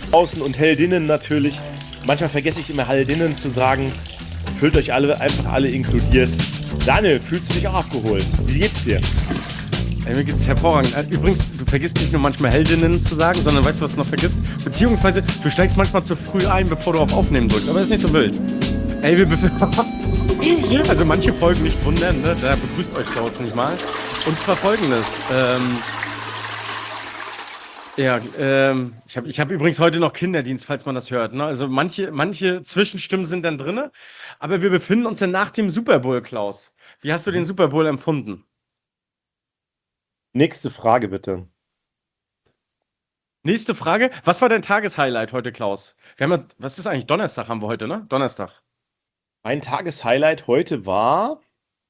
draußen und Heldinnen natürlich. Manchmal vergesse ich immer Heldinnen zu sagen. Fühlt euch einfach alle inkludiert. Daniel, fühlst du dich auch abgeholt? Wie geht's dir? Ey, mir geht's hervorragend. Übrigens, du vergisst nicht nur manchmal Heldinnen zu sagen, sondern weißt du, was du noch vergisst? Beziehungsweise, du steigst manchmal zu früh ein, bevor du auf Aufnehmen drückst. Aber ist nicht so wild. Ey, also manche Folgen nicht wundern, ne? Da begrüßt euch Klaus nicht mal. Und zwar folgendes. Ich hab übrigens heute noch Kinderdienst, falls man das hört. Ne? Also manche Zwischenstimmen sind dann drin. Aber wir befinden uns dann nach dem Super Bowl, Klaus. Wie hast du den Super Bowl empfunden? Nächste Frage bitte. Nächste Frage. Was war dein Tageshighlight heute, Klaus? Was ist eigentlich? Donnerstag haben wir heute, ne? Donnerstag. Mein Tageshighlight heute war,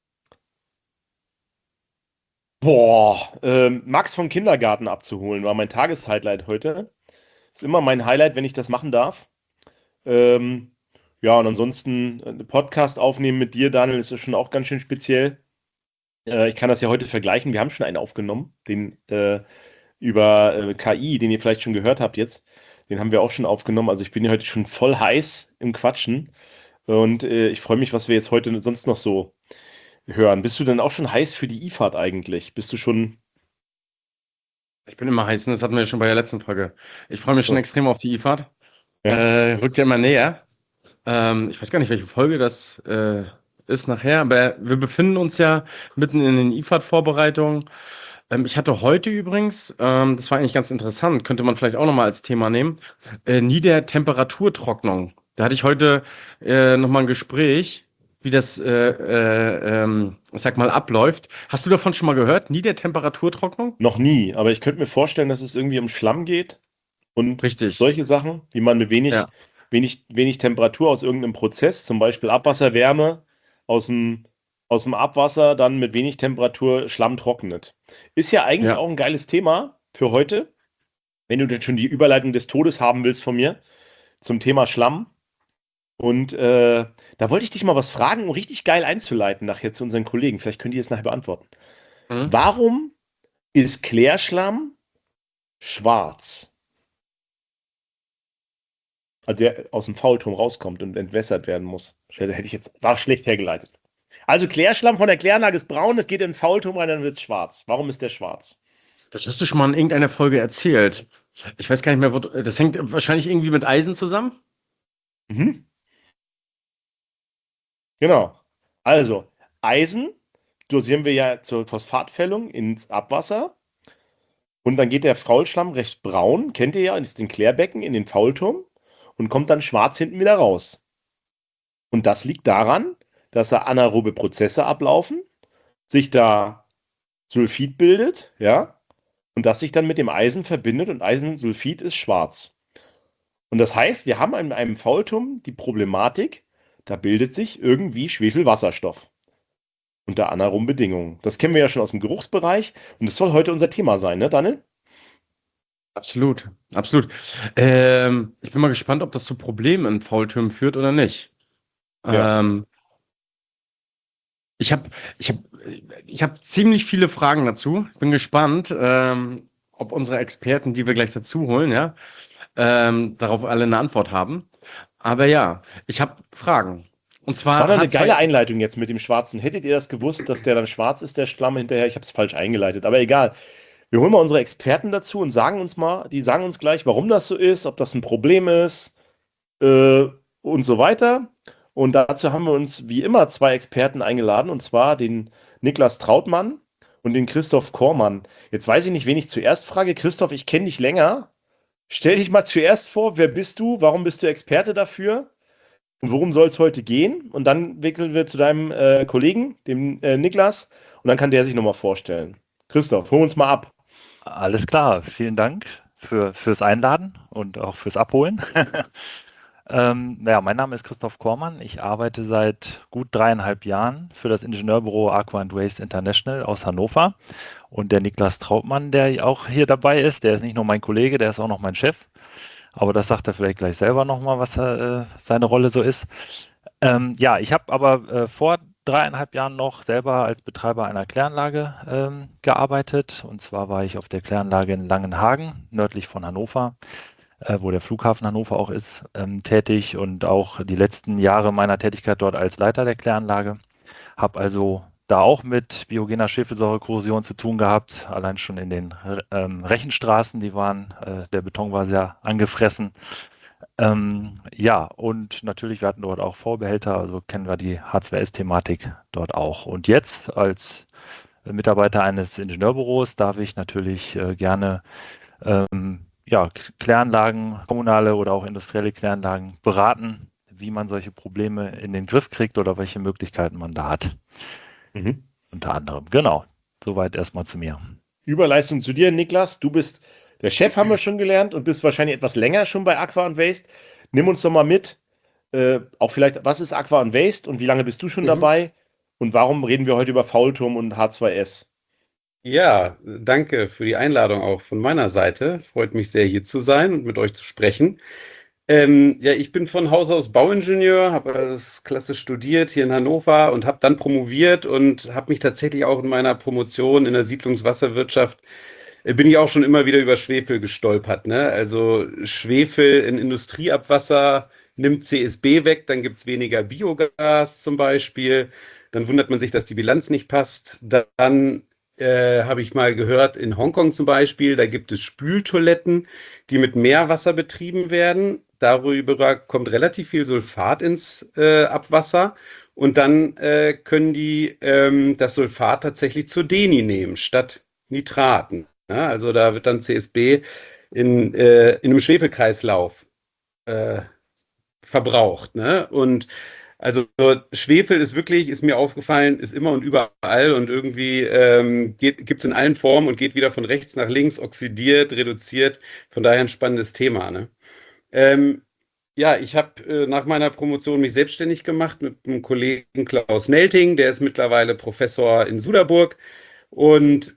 Max vom Kindergarten abzuholen, war mein Tageshighlight heute. Ist immer mein Highlight, wenn ich das machen darf. Ähm, ja, und ansonsten Podcast aufnehmen mit dir, Daniel, ist ja schon auch ganz schön speziell. Ich kann das ja heute vergleichen. Wir haben schon einen aufgenommen, den über KI, den ihr vielleicht schon gehört habt jetzt. Den haben wir auch schon aufgenommen. Also ich bin ja heute schon voll heiß im Quatschen. Und ich freue mich, was wir jetzt heute sonst noch so hören. Bist du denn auch schon heiß für die IFAD eigentlich? Bist du schon Ich bin immer heiß, ne? Das hatten wir ja schon bei der letzten Folge. Ich freue mich schon so? extrem auf die IFAD. Ja. Rückt ja immer näher. Ich weiß gar nicht, welche Folge das ist nachher, aber wir befinden uns ja mitten in den IFAD-Vorbereitungen. Ich hatte heute übrigens, das war eigentlich ganz interessant, könnte man vielleicht auch nochmal als Thema nehmen, Niedertemperaturtrocknung. Da hatte ich heute nochmal ein Gespräch, wie das, ich sag mal, abläuft. Hast du davon schon mal gehört? Niedertemperaturtrocknung? Noch nie, aber ich könnte mir vorstellen, dass es irgendwie um Schlamm geht und Richtig, solche Sachen, wie man mit ja, wenig Temperatur aus irgendeinem Prozess, zum Beispiel Abwasserwärme aus aus dem Abwasser, dann mit wenig Temperatur Schlamm trocknet. Ist ja eigentlich ja. auch ein geiles Thema für heute, wenn du denn schon die Überleitung des Todes haben willst von mir zum Thema Schlamm. Und da wollte ich dich mal was fragen, um richtig geil einzuleiten nachher zu unseren Kollegen. Vielleicht könnt ihr es nachher beantworten. Hm? Warum ist Klärschlamm schwarz? Also der aus dem Faulturm rauskommt und entwässert werden muss. Hätte ich jetzt, war schlecht hergeleitet. Also Klärschlamm von der Kläranlage ist braun, es geht in den Faulturm rein, dann wird es schwarz. Warum ist der schwarz? Das hast du schon mal in irgendeiner Folge erzählt. Ich weiß gar nicht mehr, das hängt wahrscheinlich irgendwie mit Eisen zusammen. Mhm. Genau. Also, Eisen dosieren wir ja zur Phosphatfällung ins Abwasser. Und dann geht der Faulschlamm recht braun, kennt ihr ja, ist in Klärbecken in den Faulturm und kommt dann schwarz hinten wieder raus. Und das liegt daran, dass da anaerobe Prozesse ablaufen, sich da Sulfid bildet, ja, und das sich dann mit dem Eisen verbindet und Eisensulfid ist schwarz. Und das heißt, wir haben in einem Faulturm die Problematik, da bildet sich irgendwie Schwefelwasserstoff unter anaeroben Bedingungen. Das kennen wir ja schon aus dem Geruchsbereich und das soll heute unser Thema sein, ne, Daniel? Absolut, absolut. Ich bin mal gespannt, ob das zu Problemen in Faultürmen führt oder nicht. Ja. Ähm, ich habe ich hab, ich hab ziemlich viele Fragen dazu. Bin gespannt, ob unsere Experten, die wir gleich dazu holen, ja, darauf alle eine Antwort haben. Aber ja, ich habe Fragen. Und War zwar doch eine geile H2. Einleitung jetzt mit dem Schwarzen. Hättet ihr das gewusst, dass der dann schwarz ist, der Schlamm hinterher? Ich habe es falsch eingeleitet, aber egal. Wir holen mal unsere Experten dazu und die sagen uns gleich, warum das so ist, ob das ein Problem ist, äh, und so weiter. Und dazu haben wir uns wie immer zwei Experten eingeladen, und zwar den Niklas Trautmann und den Christoph Kormann. Jetzt weiß ich nicht, wen ich zuerst frage. Christoph, ich kenne dich länger. Stell dich mal zuerst vor, wer bist du? Warum bist du Experte dafür? Und worum soll es heute gehen? Und dann wickeln wir zu deinem Kollegen, dem Niklas, und dann kann der sich nochmal vorstellen. Christoph, hol uns mal ab. Alles klar, vielen Dank fürs Einladen und auch fürs Abholen. Ja, mein Name ist Christoph Kormann. Ich arbeite seit gut 3,5 Jahren für das Ingenieurbüro Aqua and Waste International aus Hannover. Und der Niklas Trautmann, der auch hier dabei ist, der ist nicht nur mein Kollege, der ist auch noch mein Chef. Aber das sagt er vielleicht gleich selber nochmal, was seine Rolle so ist. Ja, ich habe aber vor 3,5 Jahren noch selber als Betreiber einer Kläranlage gearbeitet. Und zwar war ich auf der Kläranlage in Langenhagen, nördlich von Hannover. wo der Flughafen Hannover auch ist, tätig und auch die letzten Jahre meiner Tätigkeit dort als Leiter der Kläranlage. Habe also da auch mit biogener Schwefelsäurekorrosion zu tun gehabt, allein schon in den Rechenstraßen, der Beton war sehr angefressen. Ja, und natürlich, wir hatten dort auch Vorbehälter, also kennen wir die H2S-Thematik dort auch. Und jetzt als Mitarbeiter eines Ingenieurbüros darf ich natürlich gerne ja, Kläranlagen, kommunale oder auch industrielle Kläranlagen beraten, wie man solche Probleme in den Griff kriegt oder welche Möglichkeiten man da hat. Mhm. Unter anderem. Genau. Soweit erstmal zu mir. Überleistung zu dir, Niklas. Du bist der Chef, haben wir schon gelernt, und bist wahrscheinlich etwas länger schon bei Aqua und Waste. Nimm uns doch mal mit. Auch vielleicht, was ist Aqua und Waste und wie lange bist du schon dabei? Und warum reden wir heute über Faulturm und H2S? Ja, danke für die Einladung auch von meiner Seite. Freut mich sehr, hier zu sein und mit euch zu sprechen. Ja, ich bin von Haus aus Bauingenieur, habe das klassisch studiert hier in Hannover und habe dann promoviert und habe mich tatsächlich auch in meiner Promotion in der Siedlungswasserwirtschaft bin ich auch schon immer wieder über Schwefel gestolpert, ne? Also Schwefel in Industrieabwasser nimmt CSB weg, dann gibt es weniger Biogas zum Beispiel. Dann wundert man sich, dass die Bilanz nicht passt. Dann habe ich mal gehört, in Hongkong zum Beispiel, da gibt es Spültoiletten, die mit Meerwasser betrieben werden. Darüber kommt relativ viel Sulfat ins Abwasser. Und dann können die das Sulfat tatsächlich zur Deni nehmen, statt Nitraten. Ja, also da wird dann CSB in einem Schwefelkreislauf äh, verbraucht. Ne? Und also Schwefel ist wirklich, ist mir aufgefallen, ist immer und überall und irgendwie gibt es in allen Formen und geht wieder von rechts nach links, oxidiert, reduziert. Von daher ein spannendes Thema. Ne? Ähm, ja, ich habe nach meiner Promotion mich selbstständig gemacht mit einem Kollegen Klaus Nelting, der ist mittlerweile Professor in Suderburg. Und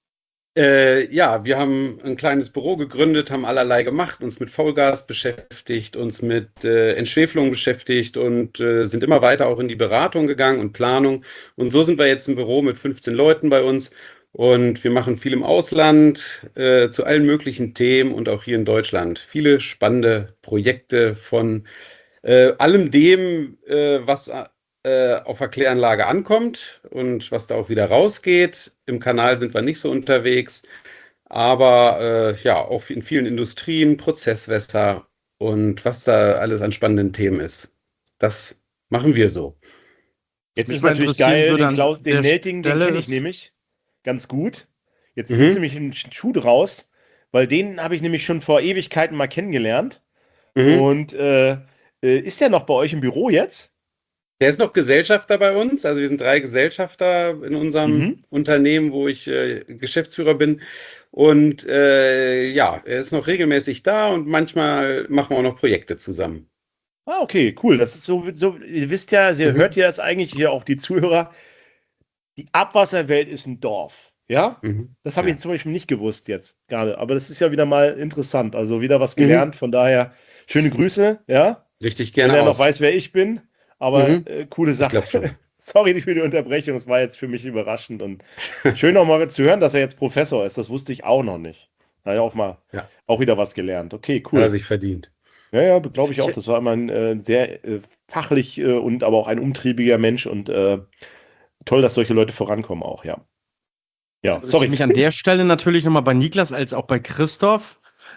ja, wir haben ein kleines Büro gegründet, haben allerlei gemacht, uns mit Vollgas beschäftigt, uns mit Entschwefelung beschäftigt und sind immer weiter auch in die Beratung gegangen und Planung. Und so sind wir jetzt ein Büro mit 15 Leuten bei uns und wir machen viel im Ausland zu allen möglichen Themen und auch hier in Deutschland. Viele spannende Projekte von allem dem, was auf der Kläranlage ankommt und was da auch wieder rausgeht. Im Kanal sind wir nicht so unterwegs, aber ja, auch in vielen Industrien, Prozesswässer und was da alles an spannenden Themen ist. Das machen wir so. Jetzt mich ist mal natürlich interessieren geil, würde den an Klaus, den der Nelting, den Stelle kenne ich ist, nämlich ganz gut. Jetzt wird Mhm. nämlich ein Schuh draus, weil den habe ich nämlich schon vor Ewigkeiten mal kennengelernt. Mhm. Und ist der noch bei euch im Büro jetzt? Der ist noch Gesellschafter bei uns. Also wir sind 3 Gesellschafter in unserem Mhm. Unternehmen, wo ich Geschäftsführer bin. Und ja, er ist noch regelmäßig da und manchmal machen wir auch noch Projekte zusammen. Ah, okay, cool. Das ist so, ihr wisst ja, ihr hört Mhm. ja das eigentlich hier auch die Zuhörer. Die Abwasserwelt ist ein Dorf. Ja? Mhm. Das habe ich Ja. zum Beispiel nicht gewusst jetzt gerade. Aber das ist ja wieder mal interessant. Also wieder was Mhm. gelernt. Von daher schöne Grüße, ja. Richtig Wenn gerne er noch aus. weiß, wer ich bin. Aber Mhm. coole Ich Sache. glaube schon. Sorry für die Unterbrechung. Es war jetzt für mich überraschend. Und schön noch mal zu hören, dass er jetzt Professor ist. Das wusste ich auch noch nicht. Da ja auch mal Ja, auch wieder was gelernt. Okay, hat er cool. sich verdient. Ja, ja, glaube ich auch. Ich, Das war immer ein sehr fachlich und aber auch ein umtriebiger Mensch und toll, dass solche Leute vorankommen auch, ja. jetzt Ja, interessiert sorry. mich an der Stelle natürlich nochmal bei Niklas als auch bei Christoph.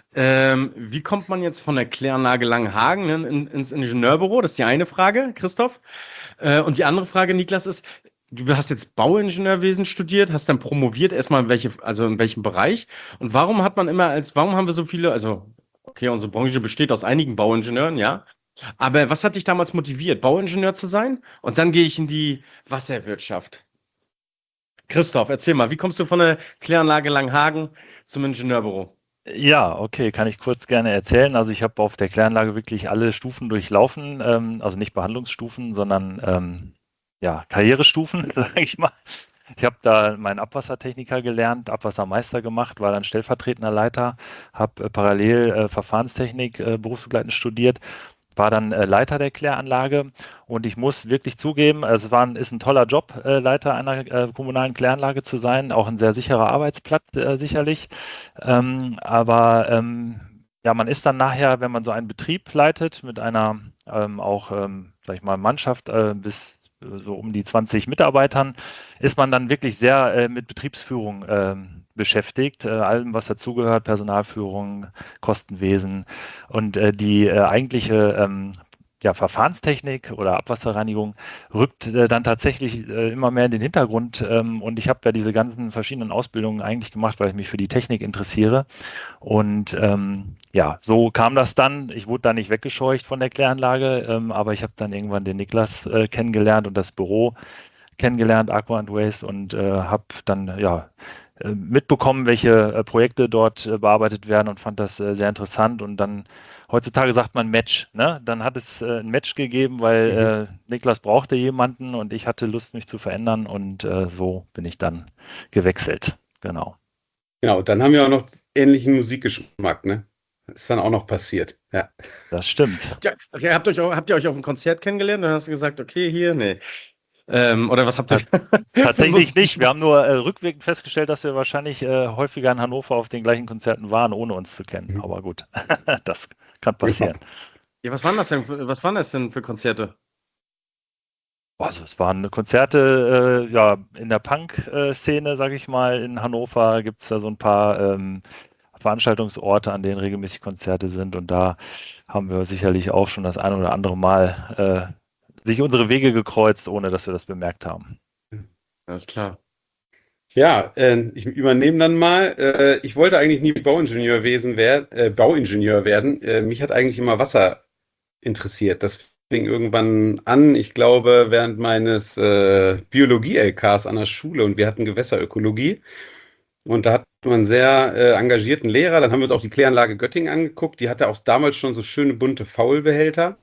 Wie kommt man jetzt von der Kläranlage Langenhagen ins Ingenieurbüro? Das ist die eine Frage, Christoph. Und die andere Frage, Niklas, ist, du hast jetzt Bauingenieurwesen studiert, hast dann promoviert, erstmal also in welchem Bereich? Und warum hat man warum haben wir so viele, also, okay, unsere Branche besteht aus einigen Bauingenieuren, ja. Aber was hat dich damals motiviert, Bauingenieur zu sein? Und dann gehe ich in die Wasserwirtschaft. Christoph, erzähl mal, wie kommst du von der Kläranlage Langhagen zum Ingenieurbüro? Ja, okay, kann ich kurz gerne erzählen. Also ich habe auf der Kläranlage wirklich alle Stufen durchlaufen, also nicht Behandlungsstufen, sondern ja, Karrierestufen, sage ich mal. Ich habe da meinen Abwassertechniker gelernt, Abwassermeister gemacht, war dann stellvertretender Leiter, habe parallel Verfahrenstechnik berufsbegleitend studiert, war dann Leiter der Kläranlage und ich muss wirklich zugeben, ist ein toller Job, Leiter einer kommunalen Kläranlage zu sein, auch ein sehr sicherer Arbeitsplatz sicherlich. Aber ja, man ist dann nachher, wenn man so einen Betrieb leitet, mit einer sag ich mal, Mannschaft bis so um die 20 Mitarbeitern, ist man dann wirklich sehr mit Betriebsführung beschäftigt, allem, was dazugehört, Personalführung, Kostenwesen und die eigentliche ja, Verfahrenstechnik oder Abwasserreinigung rückt dann tatsächlich immer mehr in den Hintergrund. Und ich habe ja diese ganzen verschiedenen Ausbildungen eigentlich gemacht, weil ich mich für die Technik interessiere. Und ja, so kam das dann. Ich wurde da nicht weggescheucht von der Kläranlage, aber ich habe dann irgendwann den Niklas kennengelernt und das Büro kennengelernt, Aqua and Waste, und habe dann ja mitbekommen, welche Projekte dort bearbeitet werden und fand das sehr interessant. Und dann heutzutage sagt man Match, ne? Dann hat es ein Match gegeben, weil Niklas brauchte jemanden und ich hatte Lust, mich zu verändern, und so bin ich dann gewechselt. Genau. Genau, dann haben wir auch noch ähnlichen Musikgeschmack, ne? Ist dann auch noch passiert. Ja. Das stimmt. Ja, okay, habt ihr euch auf einem Konzert kennengelernt? Dann hast du gesagt, okay, hier, nee. Oder was habt ihr? Tatsächlich nicht. Wir haben nur rückwirkend festgestellt, dass wir wahrscheinlich häufiger in Hannover auf den gleichen Konzerten waren, ohne uns zu kennen. Aber gut, das kann passieren. Ja, was waren das denn für Konzerte? Also es waren Konzerte ja, in der Punk-Szene, sage ich mal. In Hannover gibt es da so ein paar Veranstaltungsorte, an denen regelmäßig Konzerte sind. Und da haben wir sicherlich auch schon das ein oder andere Mal sich unsere Wege gekreuzt, ohne dass wir das bemerkt haben. Alles klar. Ja, ich übernehme dann mal. Ich wollte eigentlich nie Bauingenieur werden. Mich hat eigentlich immer Wasser interessiert. Das fing irgendwann an, ich glaube, während meines Biologie-LKs an der Schule, und wir hatten Gewässerökologie. Und da hatten wir einen sehr engagierten Lehrer. Dann haben wir uns auch die Kläranlage Göttingen angeguckt. Die hatte auch damals schon so schöne bunte Faulbehälter.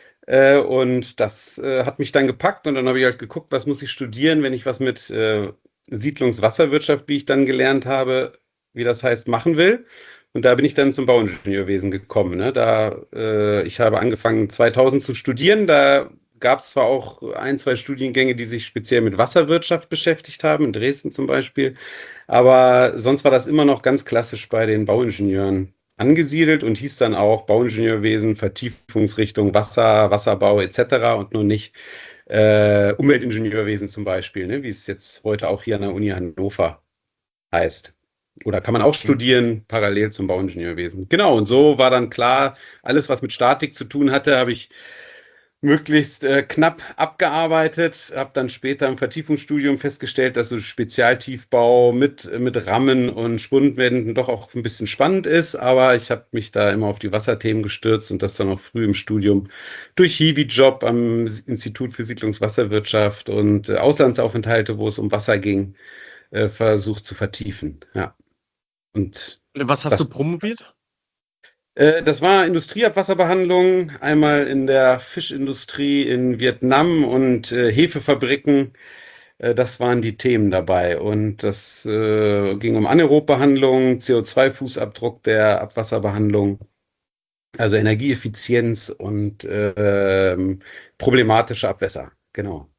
Und das hat mich dann gepackt, und dann habe ich halt geguckt, was muss ich studieren, wenn ich was mit Siedlungswasserwirtschaft, wie ich dann gelernt habe, wie das heißt, machen will. Und da bin ich dann zum Bauingenieurwesen gekommen. Ne? Ich habe angefangen 2000 zu studieren. Da gab es zwar auch ein, zwei Studiengänge, die sich speziell mit Wasserwirtschaft beschäftigt haben, in Dresden zum Beispiel. Aber sonst war das immer noch ganz klassisch bei den Bauingenieuren angesiedelt und hieß dann auch Bauingenieurwesen, Vertiefungsrichtung Wasser, Wasserbau etc. und nur nicht Umweltingenieurwesen zum Beispiel, ne, wie es jetzt heute auch hier an der Uni Hannover heißt. Oder kann man auch studieren, parallel zum Bauingenieurwesen. Genau, und so war dann klar, alles, was mit Statik zu tun hatte, habe ich möglichst knapp abgearbeitet, habe dann später im Vertiefungsstudium festgestellt, dass so Spezialtiefbau mit Rammen und Spundwänden doch auch ein bisschen spannend ist, aber ich habe mich da immer auf die Wasserthemen gestürzt und das dann auch früh im Studium durch Hiwi-Job am Institut für Siedlungswasserwirtschaft und Auslandsaufenthalte, wo es um Wasser ging, versucht zu vertiefen. Ja. Und Was hast du promoviert? das war Industrieabwasserbehandlung, einmal in der Fischindustrie in Vietnam und Hefefabriken. Das waren die Themen dabei. Und das ging um Anaerobbehandlung, CO2-Fußabdruck der Abwasserbehandlung, also Energieeffizienz und problematische Abwässer. Genau.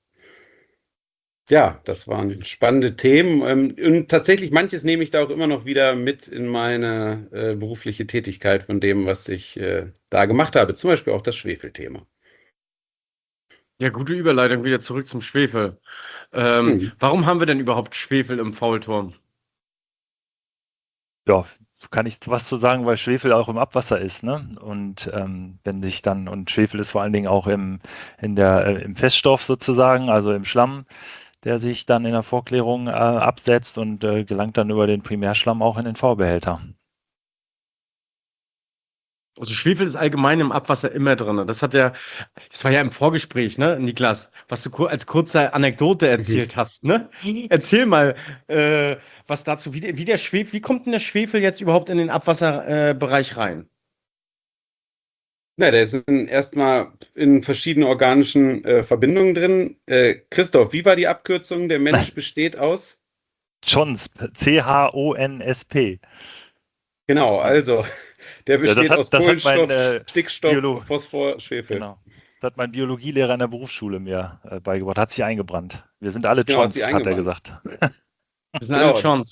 Ja, das waren spannende Themen. Und tatsächlich, manches nehme ich da auch immer noch wieder mit in meine berufliche Tätigkeit von dem, was ich da gemacht habe. Zum Beispiel auch das Schwefelthema. Ja, gute Überleitung wieder zurück zum Schwefel. Hm. Warum haben wir denn überhaupt Schwefel im Faulturm? Ja, kann ich was zu sagen, weil Schwefel auch im Abwasser ist, ne? Und wenn sich dann, und Schwefel ist vor allen Dingen auch im Feststoff sozusagen, also im Schlamm, der sich dann in der Vorklärung absetzt und gelangt dann über den Primärschlamm auch in den V-Behälter. Also Schwefel ist allgemein im Abwasser immer drin. Das war ja im Vorgespräch, ne, Niklas, was du als kurze Anekdote erzählt hast, ne? Erzähl mal, was dazu, wie kommt denn der Schwefel jetzt überhaupt in den Abwasserbereich rein? Na, der ist erstmal in verschiedenen organischen Verbindungen drin. Christoph, wie war die Abkürzung? Der Mensch besteht aus? CHONSP, CHONSP. Genau, also der besteht aus das hat Kohlenstoff, mein Stickstoff, Phosphor, Schwefel. genau. Das hat mein Biologielehrer in der Berufsschule mir beigebracht. Hat sich eingebrannt. Wir sind alle Genau, hat Chons, sich hat er eingebrannt. gesagt. Wir sind alle Genau. Chons.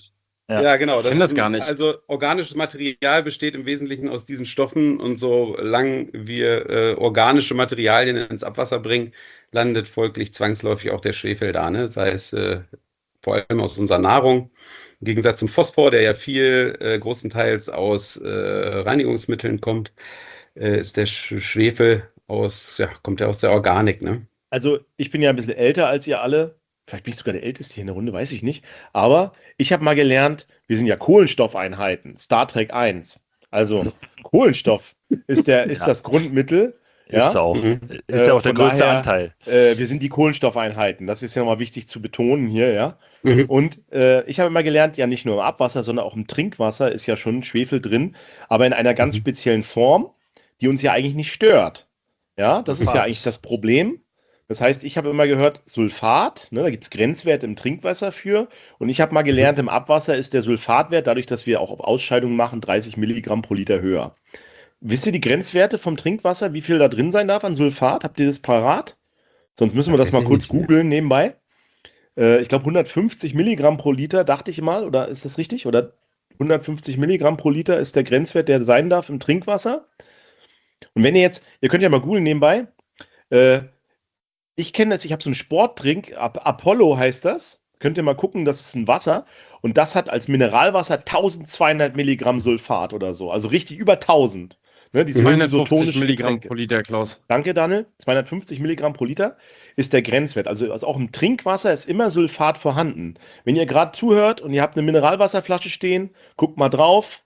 Ja. Ja, genau. Ich kenn das gar nicht. Also organisches Material besteht im Wesentlichen aus diesen Stoffen und solange wir organische Materialien ins Abwasser bringen, landet folglich zwangsläufig auch der Schwefel da, ne? Sei es vor allem aus unserer Nahrung. Im Gegensatz zum Phosphor, der ja großenteils aus Reinigungsmitteln kommt, ist der Schwefel kommt ja aus der Organik, ne? Also, ich bin ja ein bisschen älter als ihr alle. Vielleicht bin ich sogar der Älteste hier in der Runde, weiß ich nicht. Aber ich habe mal gelernt, wir sind ja Kohlenstoffeinheiten, Star Trek 1. Also, Kohlenstoff ist Ja, das Grundmittel. ist Ja, auch. Mhm. Ist ja auch der von größte daher, Anteil. wir sind die Kohlenstoffeinheiten. Das ist ja nochmal wichtig zu betonen hier, ja. Mhm. Und ich habe immer gelernt, ja nicht nur im Abwasser, sondern auch im Trinkwasser ist ja schon Schwefel drin, aber in einer ganz Mhm. speziellen Form, die uns ja eigentlich nicht stört. Ja, das ist ja eigentlich Sulfat. das Problem. Das heißt, ich habe immer gehört, Sulfat, ne, da gibt es Grenzwerte im Trinkwasser für. Und ich habe mal Mhm. gelernt, im Abwasser ist der Sulfatwert, dadurch, dass wir auch Ausscheidungen machen, 30 Milligramm pro Liter höher. Wisst ihr die Grenzwerte vom Trinkwasser, wie viel da drin sein darf an Sulfat? Habt ihr das parat? Sonst müssen wir das mal Tatsächlich kurz nicht, ne? googeln nebenbei. Ich glaube 150 Milligramm pro Liter, dachte ich mal, oder ist das richtig? Oder 150 Milligramm pro Liter ist der Grenzwert, der sein darf im Trinkwasser. Und wenn ihr jetzt, ihr könnt ja mal googeln nebenbei, äh, ich kenne das, ich habe so einen Sportdrink, Apollo heißt das. Könnt ihr mal gucken, das ist ein Wasser. Und das hat als Mineralwasser 1200 Milligramm Sulfat oder so. Also richtig über 1000. Ne, diese Mhm. 250 isotonischen Milligramm Getränke. pro Liter, Klaus. Danke, Daniel. 250 Milligramm pro Liter ist der Grenzwert. Also auch im Trinkwasser ist immer Sulfat vorhanden. Wenn ihr gerade zuhört und ihr habt eine Mineralwasserflasche stehen, guckt mal drauf.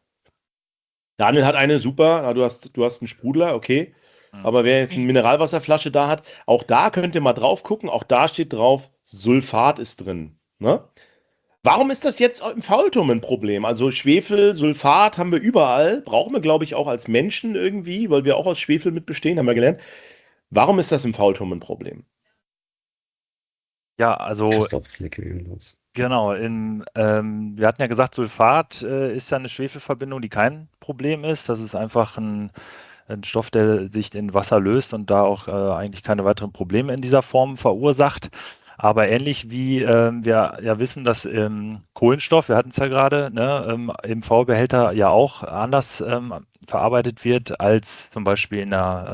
Daniel hat eine, super. Du hast einen Sprudler, okay. Hm. Aber wer jetzt eine Mineralwasserflasche da hat, auch da könnt ihr mal drauf gucken. Auch da steht drauf, Sulfat ist drin. Ne? Warum ist das jetzt im Faulturm ein Problem? Also Schwefel, Sulfat haben wir überall. Brauchen wir, glaube ich, auch als Menschen irgendwie, weil wir auch aus Schwefel mit bestehen, haben wir gelernt. Warum ist das im Faulturm ein Problem? Ja, also Christoph, leg los. genau, wir hatten ja gesagt, Sulfat ist ja eine Schwefelverbindung, die kein Problem ist. Das ist einfach ein Stoff, der sich in Wasser löst und da auch eigentlich keine weiteren Probleme in dieser Form verursacht. Aber ähnlich wie wir ja wissen, dass Kohlenstoff, wir hatten es ja gerade, ne, im V-Behälter ja auch anders verarbeitet wird als zum Beispiel in der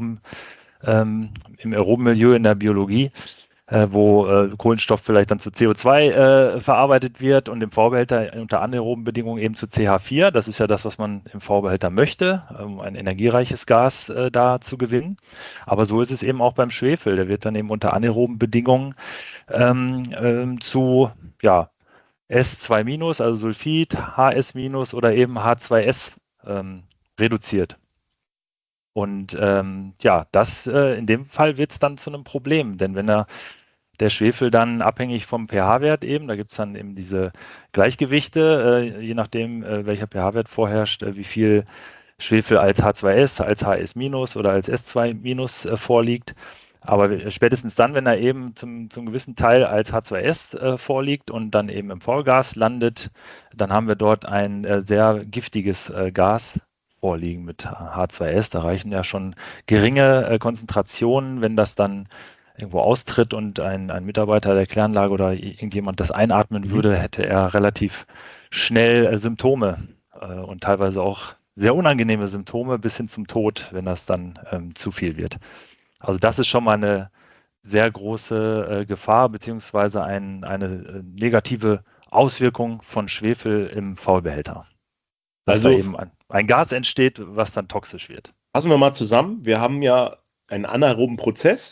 im aeroben Milieu in der Biologie, wo Kohlenstoff vielleicht dann zu CO2 verarbeitet wird und im V-Behälter unter anaeroben Bedingungen eben zu CH4. Das ist ja das, was man im V-Behälter möchte, um ein energiereiches Gas da zu gewinnen. Aber so ist es eben auch beim Schwefel. Der wird dann eben unter anaeroben Bedingungen zu ja, S2-, also Sulfid, HS- oder eben H2S reduziert. Und ja, das in dem Fall wird es dann zu einem Problem, denn wenn der Schwefel dann abhängig vom pH-Wert eben, da gibt es dann eben diese Gleichgewichte, je nachdem, welcher pH-Wert vorherrscht, wie viel Schwefel als H2S, als HS- oder als S2- vorliegt. Aber spätestens dann, wenn er eben zum gewissen Teil als H2S vorliegt und dann eben im Vollgas landet, dann haben wir dort ein sehr giftiges Gas vorliegen mit H2S. Da reichen ja schon geringe Konzentrationen, wenn das dann irgendwo austritt und ein Mitarbeiter der Kläranlage oder irgendjemand das einatmen Mhm. würde, hätte er relativ schnell Symptome und teilweise auch sehr unangenehme Symptome bis hin zum Tod, wenn das dann zu viel wird. Also das ist schon mal eine sehr große Gefahr beziehungsweise eine negative Auswirkung von Schwefel im Faulbehälter, dass da Also eben ein Gas entsteht, was dann toxisch wird. fassen wir mal zusammen. Wir haben ja einen anaeroben Prozess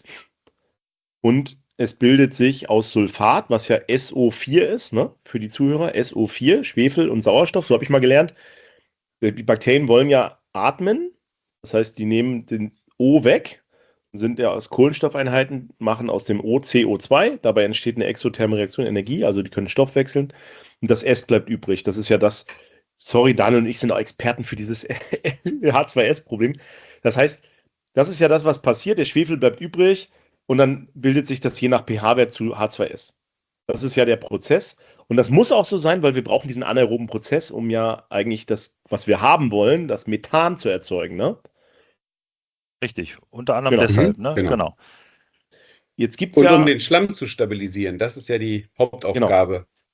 und es bildet sich aus Sulfat, was ja SO4 ist, ne? Für die Zuhörer, SO4, Schwefel und Sauerstoff, so habe ich mal gelernt. Die Bakterien wollen ja atmen, das heißt, die nehmen den O weg, sind ja aus Kohlenstoffeinheiten, machen aus dem O CO2, dabei entsteht eine exotherme Reaktion, Energie, also die können Stoff wechseln und das S bleibt übrig. Das ist ja das, sorry, Daniel und ich sind auch Experten für dieses H2S-Problem. Das heißt, das ist ja das, was passiert, der Schwefel bleibt übrig und dann bildet sich das je nach pH-Wert zu H2S. Das ist ja der Prozess. Und das muss auch so sein, weil wir brauchen diesen anaeroben Prozess, um ja eigentlich das, was wir haben wollen, das Methan zu erzeugen, ne? Richtig, unter anderem Genau. deshalb, Mhm. ne? Genau. Genau. Jetzt gibt es Und um ja, den Schlamm zu stabilisieren, das ist ja die genau, Hauptaufgabe.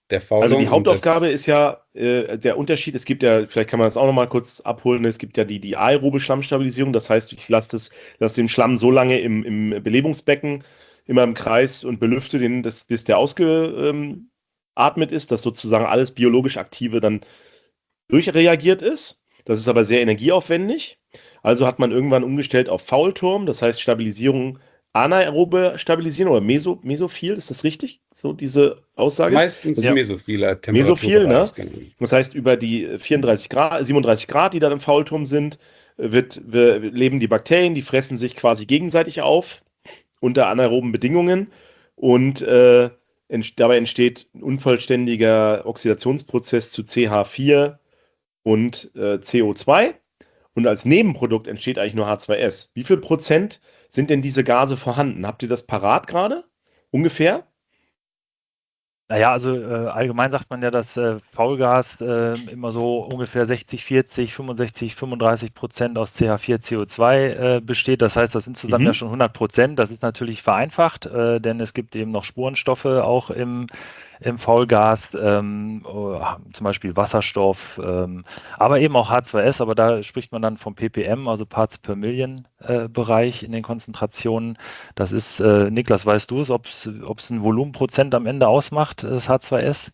der Also die Faulung und Hauptaufgabe das ist ja der Unterschied. Es gibt ja, vielleicht kann man das auch noch mal kurz abholen. Es gibt ja die aerobe Schlammstabilisierung. Das heißt, ich lasse den Schlamm so lange im Belebungsbecken immer im Kreis und belüfte bis der ausgeatmet ist, dass sozusagen alles biologisch Aktive dann durchreagiert ist. Das ist aber sehr energieaufwendig. Also hat man irgendwann umgestellt auf Faulturm. Das heißt Stabilisierung, anaerobe Stabilisierung oder mesophil. Ist das richtig? So diese Aussage? meistens Ja. mesophiler Mesophil, ne? Temperaturbereich, genau. Das heißt, über die 34 Grad, 37 Grad, die dann im Faulturm sind, leben die Bakterien, die fressen sich quasi gegenseitig auf unter anaeroben Bedingungen und dabei entsteht ein unvollständiger Oxidationsprozess zu CH4 und CO2 und als Nebenprodukt entsteht eigentlich nur H2S. Wie viel Prozent sind denn diese Gase vorhanden? Habt ihr das parat gerade? Ungefähr? Naja, also allgemein sagt man ja, dass Faulgas immer so ungefähr 60, 40, 65, 35% aus CH4, CO2 besteht. Das heißt, das sind zusammen ja Mhm. schon 100%. Das ist natürlich vereinfacht, denn es gibt eben noch Spurenstoffe auch im Faulgas, zum Beispiel Wasserstoff, aber eben auch H2S, aber da spricht man dann vom ppm, also Parts per Million Bereich in den Konzentrationen. Das ist, Niklas, weißt du es, ob es ein Volumenprozent am Ende ausmacht, das H2S?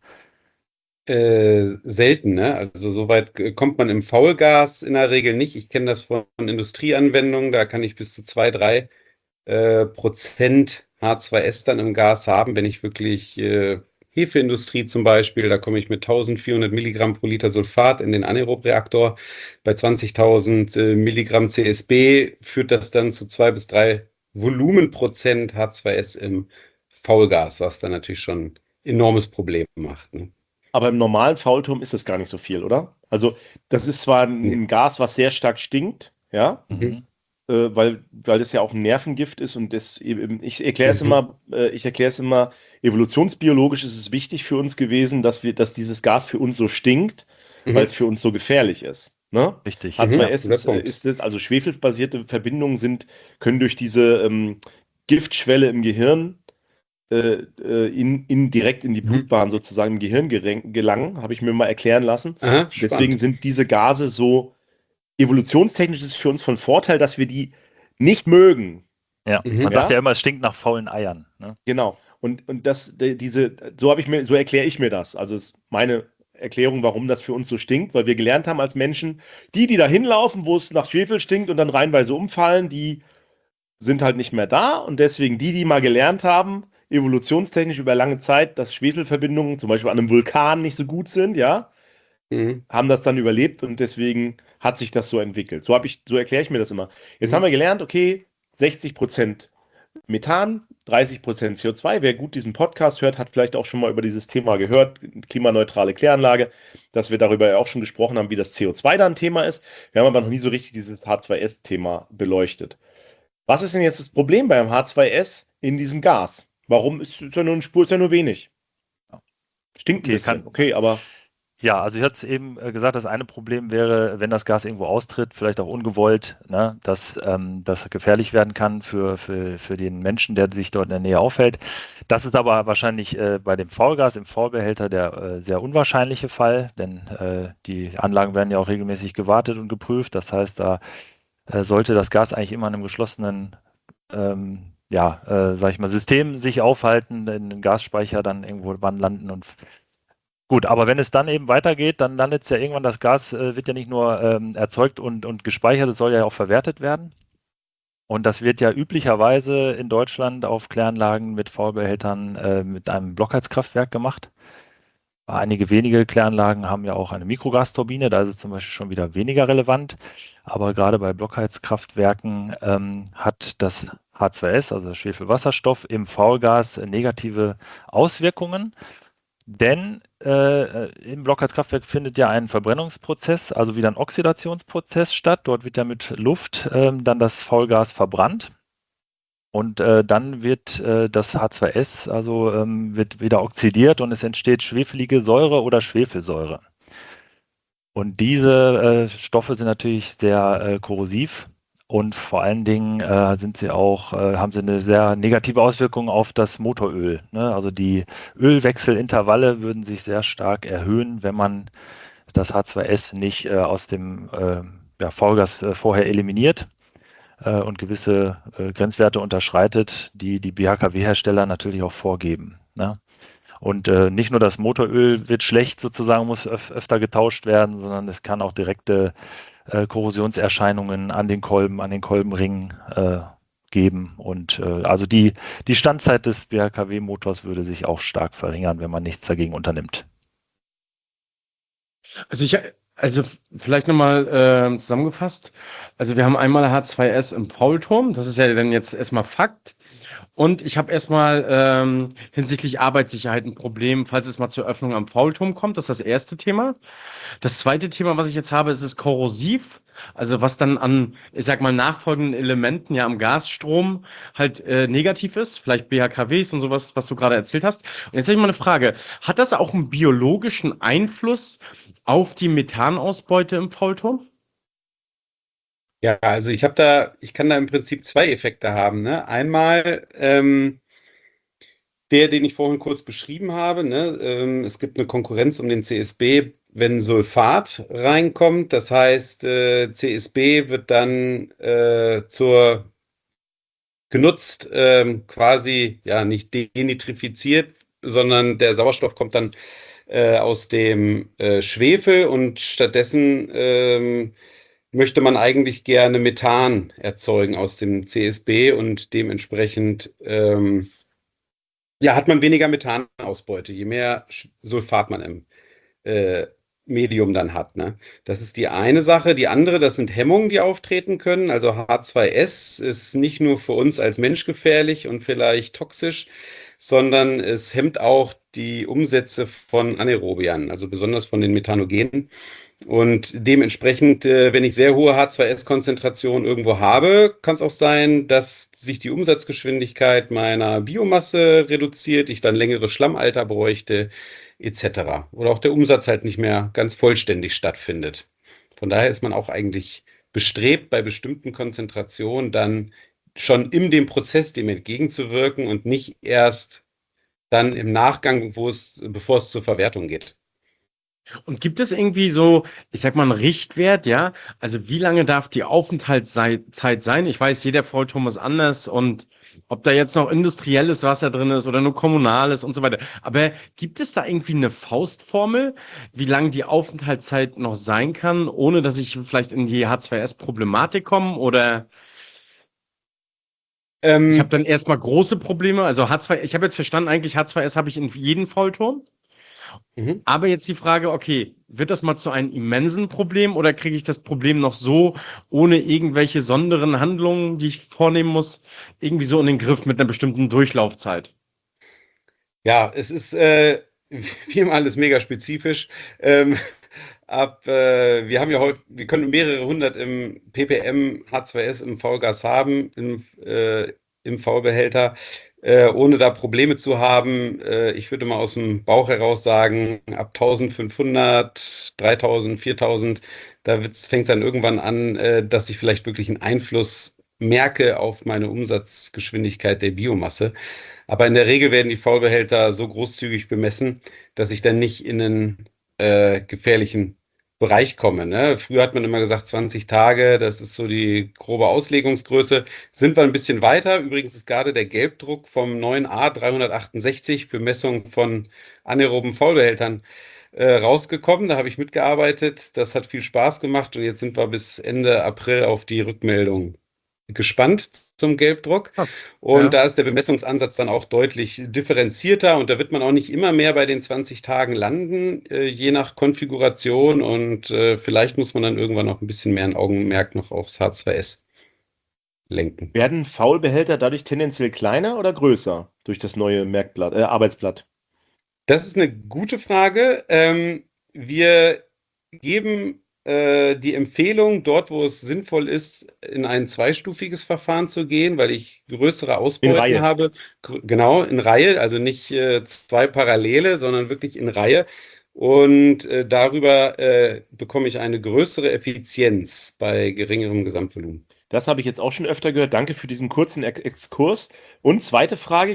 Selten, ne? Also so weit kommt man im Faulgas in der Regel nicht. Ich kenne das von Industrieanwendungen, da kann ich bis zu 2, 3 Prozent H2S dann im Gas haben, wenn ich wirklich Hefeindustrie zum Beispiel, da komme ich mit 1400 Milligramm pro Liter Sulfat in den Anaerobreaktor. Bei 20.000 Milligramm CSB führt das dann zu 2 bis 3 Volumenprozent H2S im Faulgas, was dann natürlich schon ein enormes Problem macht. Ne? Aber im normalen Faulturm ist es gar nicht so viel, oder? Also, das ist zwar Nee. ein Gas, was sehr stark stinkt, ja, Mhm. weil das ja auch ein Nervengift ist und ich erkläre es Mhm. immer, evolutionsbiologisch ist es wichtig für uns gewesen, dass dieses Gas für uns so stinkt, weil es Mhm. für uns so gefährlich ist. Ne? Richtig, ja. Mhm. H2S Guter Punkt. ist es, also schwefelbasierte Verbindungen können durch diese Giftschwelle im Gehirn direkt in die Mhm. Blutbahn sozusagen im Gehirn gelangen, habe ich mir mal erklären lassen. Aha, Deswegen spannend. sind diese Gase so, evolutionstechnisch ist es für uns von Vorteil, dass wir die nicht mögen. Ja, man Mhm. sagt ja Ja, immer, es stinkt nach faulen Eiern. Ne? genau. Und so erkläre ich mir das. Also ist meine Erklärung, warum das für uns so stinkt, weil wir gelernt haben als Menschen, die da hinlaufen, wo es nach Schwefel stinkt und dann reihenweise umfallen, die sind halt nicht mehr da und deswegen die mal gelernt haben, evolutionstechnisch über lange Zeit, dass Schwefelverbindungen zum Beispiel an einem Vulkan nicht so gut sind, ja, Mhm. haben das dann überlebt und deswegen hat sich das so entwickelt. So erkläre ich mir das immer. Jetzt haben Mhm. wir gelernt, okay, 60% Methan, 30% CO2. Wer gut diesen Podcast hört, hat vielleicht auch schon mal über dieses Thema gehört, klimaneutrale Kläranlage, dass wir darüber ja auch schon gesprochen haben, wie das CO2 da ein Thema ist. Wir haben aber noch nie so richtig dieses H2S-Thema beleuchtet. Was ist denn jetzt das Problem beim H2S in diesem Gas? Warum ist ja nur eine Spur, ist ja nur wenig? Stinkt ein Okay, bisschen, okay, aber ja, also ich hatte es eben gesagt, das eine Problem wäre, wenn das Gas irgendwo austritt, vielleicht auch ungewollt, ne, dass das gefährlich werden kann für den Menschen, der sich dort in der Nähe aufhält. Das ist aber wahrscheinlich bei dem Faulgas im Faulbehälter der sehr unwahrscheinliche Fall, denn die Anlagen werden ja auch regelmäßig gewartet und geprüft. Das heißt, da sollte das Gas eigentlich immer in einem geschlossenen ja, sag ich mal, System sich aufhalten, in den Gasspeicher dann irgendwo wann landen und gut, aber wenn es dann eben weitergeht, dann landet es ja irgendwann, das Gas wird ja nicht nur erzeugt und gespeichert, es soll ja auch verwertet werden. Und das wird ja üblicherweise in Deutschland auf Kläranlagen mit V-Behältern mit einem Blockheizkraftwerk gemacht. Einige wenige Kläranlagen haben ja auch eine Mikrogasturbine, da ist es zum Beispiel schon wieder weniger relevant. Aber gerade bei Blockheizkraftwerken hat das H2S, also Schwefelwasserstoff, im V-Gas negative Auswirkungen. Denn im Blockheizkraftwerk findet ja ein Verbrennungsprozess, also wieder ein Oxidationsprozess statt. Dort wird ja mit Luft dann das Faulgas verbrannt und dann wird das H2S, also wird wieder oxidiert und es entsteht schwefelige Säure oder Schwefelsäure. Und diese Stoffe sind natürlich sehr korrosiv Und vor allen Dingen haben sie eine sehr negative Auswirkung auf das Motoröl. Ne? Also die Ölwechselintervalle würden sich sehr stark erhöhen, wenn man das H2S nicht aus dem Fahrgas vorher eliminiert und gewisse Grenzwerte unterschreitet, die die BHKW-Hersteller natürlich auch vorgeben. Ne? Und nicht nur das Motoröl wird schlecht sozusagen, muss öfter getauscht werden, sondern es kann auch direkte Korrosionserscheinungen an den Kolbenringen geben. Und also die Standzeit des BHKW-Motors würde sich auch stark verringern, wenn man nichts dagegen unternimmt. Also vielleicht nochmal zusammengefasst. Also wir haben einmal H2S im Faulturm, das ist ja dann jetzt erstmal Fakt. Und ich habe erstmal hinsichtlich Arbeitssicherheit ein Problem, falls es mal zur Öffnung am Faulturm kommt. Das ist das erste Thema. Das zweite Thema, was ich jetzt habe, ist es korrosiv. Also was dann an, ich sag mal, nachfolgenden Elementen ja am Gasstrom halt negativ ist. Vielleicht BHKWs und sowas, was du gerade erzählt hast. Und jetzt habe ich mal eine Frage. Hat das auch einen biologischen Einfluss auf die Methanausbeute im Faulturm? Ja, also ich kann da im Prinzip zwei Effekte haben, ne? Einmal den ich vorhin kurz beschrieben habe, ne? Es gibt eine Konkurrenz um den CSB, wenn Sulfat reinkommt. Das heißt, CSB wird dann genutzt, quasi ja nicht denitrifiziert, sondern der Sauerstoff kommt dann aus dem Schwefel und stattdessen möchte man eigentlich gerne Methan erzeugen aus dem CSB und dementsprechend ja, hat man weniger Methanausbeute, je mehr Sulfat man im äh, Medium dann hat. Ne? Das ist die eine Sache. Die andere, das sind Hemmungen, die auftreten können. Also H2S ist nicht nur für uns als Mensch gefährlich und vielleicht toxisch, sondern es hemmt auch die Umsätze von Anaerobiern, also besonders von den Methanogenen. Und dementsprechend, wenn ich sehr hohe H2S-Konzentration irgendwo habe, kann es auch sein, dass sich die Umsatzgeschwindigkeit meiner Biomasse reduziert, ich dann längere Schlammalter bräuchte, etc. Oder auch der Umsatz halt nicht mehr ganz vollständig stattfindet. Von daher ist man auch eigentlich bestrebt, bei bestimmten Konzentrationen dann schon in dem Prozess dem entgegenzuwirken und nicht erst dann im Nachgang, bevor es zur Verwertung geht. Und gibt es irgendwie so, ich sag mal, einen Richtwert, ja? Also wie lange darf die Aufenthaltszeit sein? Ich weiß, jeder Faulturm ist anders und ob da jetzt noch industrielles Wasser drin ist oder nur kommunales und so weiter. Aber gibt es da irgendwie eine Faustformel, wie lang die Aufenthaltszeit noch sein kann, ohne dass ich vielleicht in die H2S-Problematik komme? Oder ich habe Ähm, dann erstmal große Probleme. Also H2, ich habe jetzt verstanden, eigentlich H2S habe ich in jedem Faulturm. mhm. Aber jetzt die Frage, okay, wird das mal zu einem immensen Problem oder kriege ich das Problem noch so, ohne irgendwelche besonderen Handlungen, die ich vornehmen muss, irgendwie so in den Griff mit einer bestimmten Durchlaufzeit? Ja, es ist wie alles mega spezifisch. Ähm, wir haben ja häufig, wir können mehrere hundert im ppm H2S im V-Gas haben, im V-Behälter, ohne da Probleme zu haben. Ich würde mal aus dem Bauch heraus sagen, ab 1500, 3000, 4000, fängt es dann irgendwann an, dass ich vielleicht wirklich einen Einfluss merke auf meine Umsatzgeschwindigkeit der Biomasse. Aber in der Regel werden die Faulbehälter so großzügig bemessen, dass ich dann nicht in einen gefährlichen Bereich komme. Ne? Früher hat man immer gesagt 20 Tage, das ist so die grobe Auslegungsgröße. Sind wir ein bisschen weiter. Übrigens ist gerade der Gelbdruck vom neuen A368 Bemessung von anaeroben Faulbehältern rausgekommen. Da habe ich mitgearbeitet. Das hat viel Spaß gemacht und jetzt sind wir bis Ende April auf die Rückmeldung gespannt zum Gelbdruck. Krass. Und Ja. da ist der Bemessungsansatz dann auch deutlich differenzierter und da wird man auch nicht immer mehr bei den 20 Tagen landen, je nach Konfiguration und vielleicht muss man dann irgendwann noch ein bisschen mehr ein Augenmerk noch aufs H2S lenken. Werden Faulbehälter dadurch tendenziell kleiner oder größer durch das neue Arbeitsblatt? Das ist eine gute Frage. Wir geben die Empfehlung, dort, wo es sinnvoll ist, in ein zweistufiges Verfahren zu gehen, weil ich größere In Ausbeuten Reihe. habe. Genau, in Reihe, also nicht zwei parallele, sondern wirklich in Reihe. Und darüber bekomme ich eine größere Effizienz bei geringerem Gesamtvolumen. Das habe ich jetzt auch schon öfter gehört. Danke für diesen kurzen Exkurs. Und zweite Frage,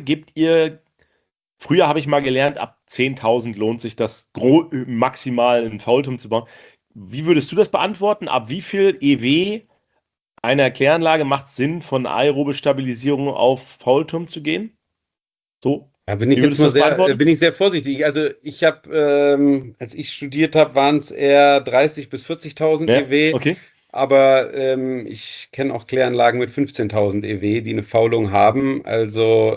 früher habe ich mal gelernt, ab 10.000 lohnt sich das maximal ein Faulturm zu bauen. Wie würdest du das beantworten? Ab wie viel EW einer Kläranlage macht es Sinn, von aerobe Stabilisierung auf Faulturm zu gehen? So, Da bin ich wie jetzt würdest du mal das beantworten? bin ich sehr vorsichtig. Also ich habe, als ich studiert habe, waren es eher 30.000 bis 40.000 Ja, EW, okay. aber ich kenne auch Kläranlagen mit 15.000 EW, die eine Faulung haben. Also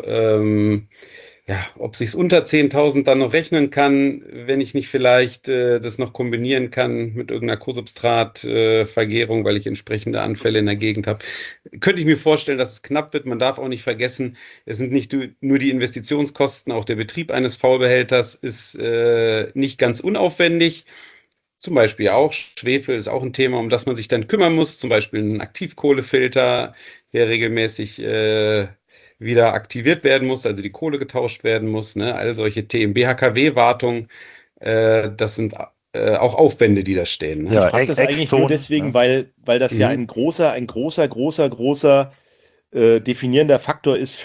ja, ob sich's unter 10.000 dann noch rechnen kann, wenn ich nicht vielleicht das noch kombinieren kann mit irgendeiner Kosubstratvergärung, weil ich entsprechende Anfälle in der Gegend habe, könnte ich mir vorstellen, dass es knapp wird. Man darf auch nicht vergessen, es sind nicht nur die Investitionskosten, auch der Betrieb eines Faulbehälters ist nicht ganz unaufwendig. Zum Beispiel auch Schwefel ist auch ein Thema, um das man sich dann kümmern muss. Zum Beispiel ein Aktivkohlefilter, der regelmäßig wieder aktiviert werden muss, also die Kohle getauscht werden muss. Ne? All solche Themen. BHKW-Wartung, das sind auch Aufwände, die da stehen. Ne? Ich Ja, frage das eigentlich nur Exton, deswegen, ne? weil das ja Mhm. ein großer definierender Faktor ist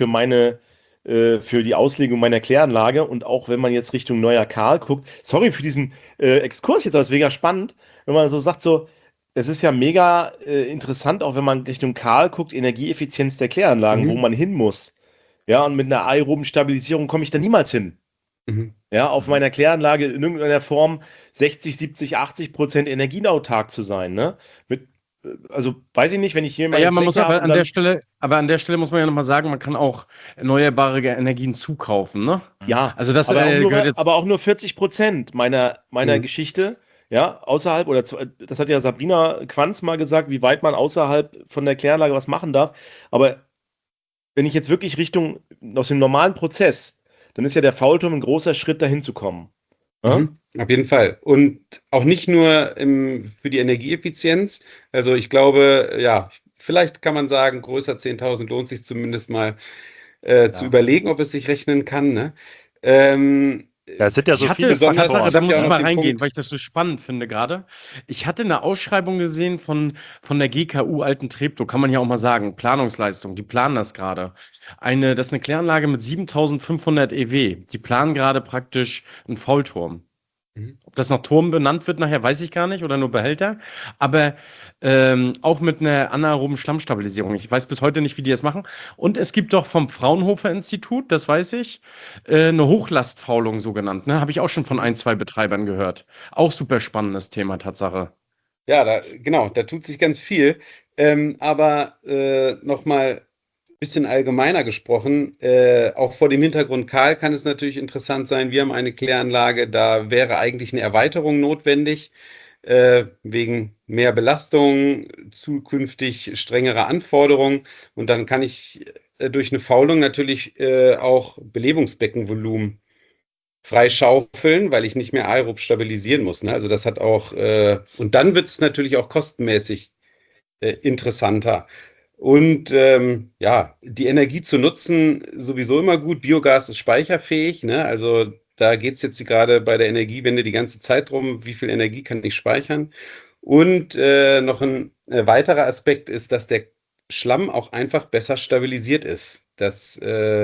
für die Auslegung meiner Kläranlage. Und auch wenn man jetzt Richtung Neuer Karl guckt, sorry für diesen Exkurs jetzt, aber es ist mega spannend, wenn man so sagt, so, es ist ja mega interessant, auch wenn man Richtung Karl guckt, Energieeffizienz der Kläranlagen, wo Mhm. man hin muss. Ja, und mit einer aeroben Stabilisierung komme ich da niemals hin. Mhm. Ja, auf Mhm. meiner Kläranlage in irgendeiner Form 60, 70, 80% energieautark zu sein, ne? Also weiß ich nicht, wenn ich hier Naja, meine man muss Fläche habe aber und dann, an der Stelle muss man ja nochmal sagen, man kann auch erneuerbare Energien zukaufen, ne? Mhm. ja, Also das gehört jetzt. aber auch nur 40% meiner Mhm. Geschichte, ja, außerhalb, das hat ja Sabrina Quanz mal gesagt, wie weit man außerhalb von der Kläranlage was machen darf. Aber wenn ich jetzt wirklich aus dem normalen Prozess, dann ist ja der Faulturm ein großer Schritt, dahin zu kommen. Ja? Mhm, auf jeden Fall. Und auch nicht nur für die Energieeffizienz. Also ich glaube, ja, vielleicht kann man sagen, größer 10.000 lohnt sich zumindest mal zu Ja. überlegen, ob es sich rechnen kann. Ne? Ähm, Ja, es sind ja so Ich hatte, viele besonders, Tatsache, ich Faktoren. da habe ja muss auch ich Ne? noch mal den reingehen, Punkt. weil ich das so spannend finde gerade. Ich hatte eine Ausschreibung gesehen von der GKU Alten Treptow, kann man ja auch mal sagen, Planungsleistung, die planen das gerade. Das ist eine Kläranlage mit 7.500 EW. Die planen gerade praktisch einen Faulturm. Mhm. Ob das nach Turm benannt wird nachher, weiß ich gar nicht, oder nur Behälter. Aber auch mit einer anaeroben Schlammstabilisierung. Ich weiß bis heute nicht, wie die das machen. Und es gibt doch vom Fraunhofer Institut, das weiß ich, eine Hochlastfaulung so genannt. Ne? Habe ich auch schon von ein, zwei Betreibern gehört. Auch super spannendes Thema, Tatsache. Ja, genau, da tut sich ganz viel. Aber nochmal ein bisschen allgemeiner gesprochen, auch vor dem Hintergrund Karl kann es natürlich interessant sein. Wir haben eine Kläranlage, da wäre eigentlich eine Erweiterung notwendig, wegen mehr Belastung, zukünftig strengere Anforderungen. Und dann kann ich durch eine Faulung natürlich auch Belebungsbeckenvolumen freischaufeln, weil ich nicht mehr aerob stabilisieren muss. Ne? Also das hat auch, und dann wird es natürlich auch kostenmäßig interessanter. Und ja, die Energie zu nutzen, sowieso immer gut. Biogas ist speicherfähig. Ne? Also da geht es jetzt gerade bei der Energiewende die ganze Zeit drum, wie viel Energie kann ich speichern. Und noch ein weiterer Aspekt ist, dass der Schlamm auch einfach besser stabilisiert ist. Das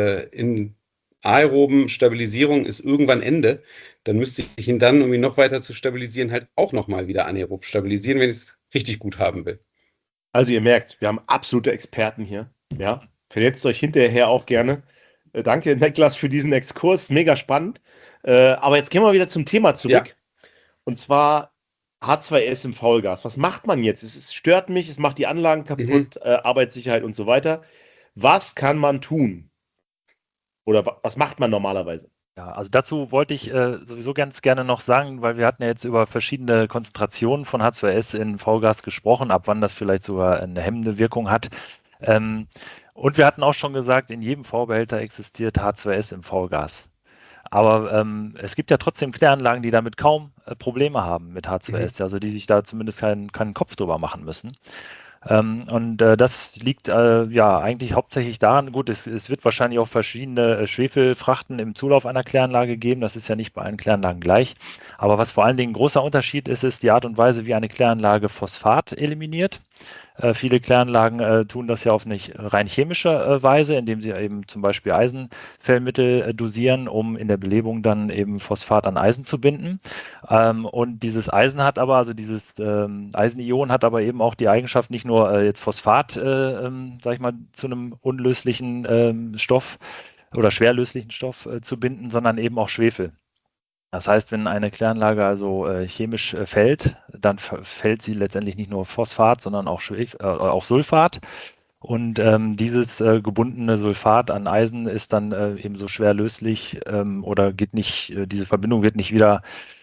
in aeroben Stabilisierung ist irgendwann Ende. Dann müsste ich ihn dann, um ihn noch weiter zu stabilisieren, halt auch nochmal wieder anaerob stabilisieren, wenn ich es richtig gut haben will. Also ihr merkt, wir haben absolute Experten hier. Ja, vernetzt euch hinterher auch gerne. Danke, Niklas, für diesen Exkurs. Mega spannend. Aber jetzt gehen wir wieder zum Thema Ja. zurück. Und zwar H2S im Faulgas. Was macht man jetzt? Es stört mich, es macht die Anlagen Mhm. kaputt, Arbeitssicherheit und so weiter. Was kann man tun? Oder was macht man normalerweise? Ja, also dazu wollte ich sowieso ganz gerne noch sagen, weil wir hatten ja jetzt über verschiedene Konzentrationen von H2S in V-Gas gesprochen, ab wann das vielleicht sogar eine hemmende Wirkung hat. Ähm, und wir hatten auch schon gesagt, in jedem V-Behälter existiert H2S im V-Gas. Aber es gibt ja trotzdem Kläranlagen, die damit kaum Probleme haben mit Mhm. H2S, also die sich da zumindest keinen Kopf drüber machen müssen. Und das liegt ja eigentlich hauptsächlich daran, gut, es wird wahrscheinlich auch verschiedene Schwefelfrachten im Zulauf einer Kläranlage geben. Das ist ja nicht bei allen Kläranlagen gleich. Aber was vor allen Dingen ein großer Unterschied ist, ist die Art und Weise, wie eine Kläranlage Phosphat eliminiert. Viele Kläranlagen tun das ja auf eine rein chemische Weise, indem sie eben zum Beispiel Eisenfellmittel dosieren, um in der Belebung dann eben Phosphat an Eisen zu binden. Und dieses Eisen hat aber, also dieses Eisenion hat aber eben auch die Eigenschaft, nicht nur jetzt Phosphat, sag ich mal, zu einem unlöslichen Stoff oder schwerlöslichen Stoff zu binden, sondern eben auch Schwefel. Das heißt, wenn eine Kläranlage also chemisch fällt, dann fällt sie letztendlich nicht nur Phosphat, sondern auch Sulfat. Und dieses gebundene Sulfat an Eisen ist dann ebenso schwer löslich oder geht nicht, diese Verbindung wird nicht wieder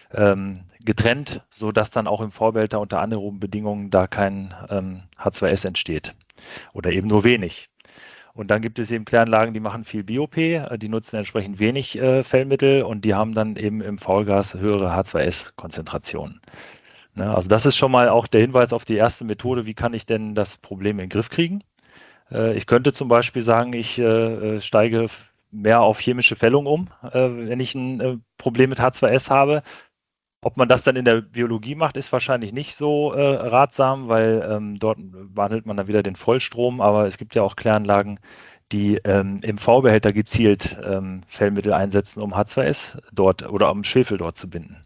getrennt, sodass dann auch im Vorbehälter unter anaeroben Bedingungen da kein H2S entsteht oder eben nur wenig. Und dann gibt es eben Kläranlagen, die machen viel BOP, die nutzen entsprechend wenig Fellmittel und die haben dann eben im Faulgas höhere H2S-Konzentrationen. Ne, also das ist schon mal auch der Hinweis auf die erste Methode, wie kann ich denn das Problem in den Griff kriegen? Ich könnte zum Beispiel sagen, ich steige mehr auf chemische Fällung um, wenn ich ein Problem mit H2S habe. Ob man das dann in der Biologie macht, ist wahrscheinlich nicht so ratsam, weil dort wandelt man dann wieder den Vollstrom, aber es gibt ja auch Kläranlagen, die im V-Behälter gezielt Fellmittel einsetzen, um H2S dort oder um Schwefel dort zu binden.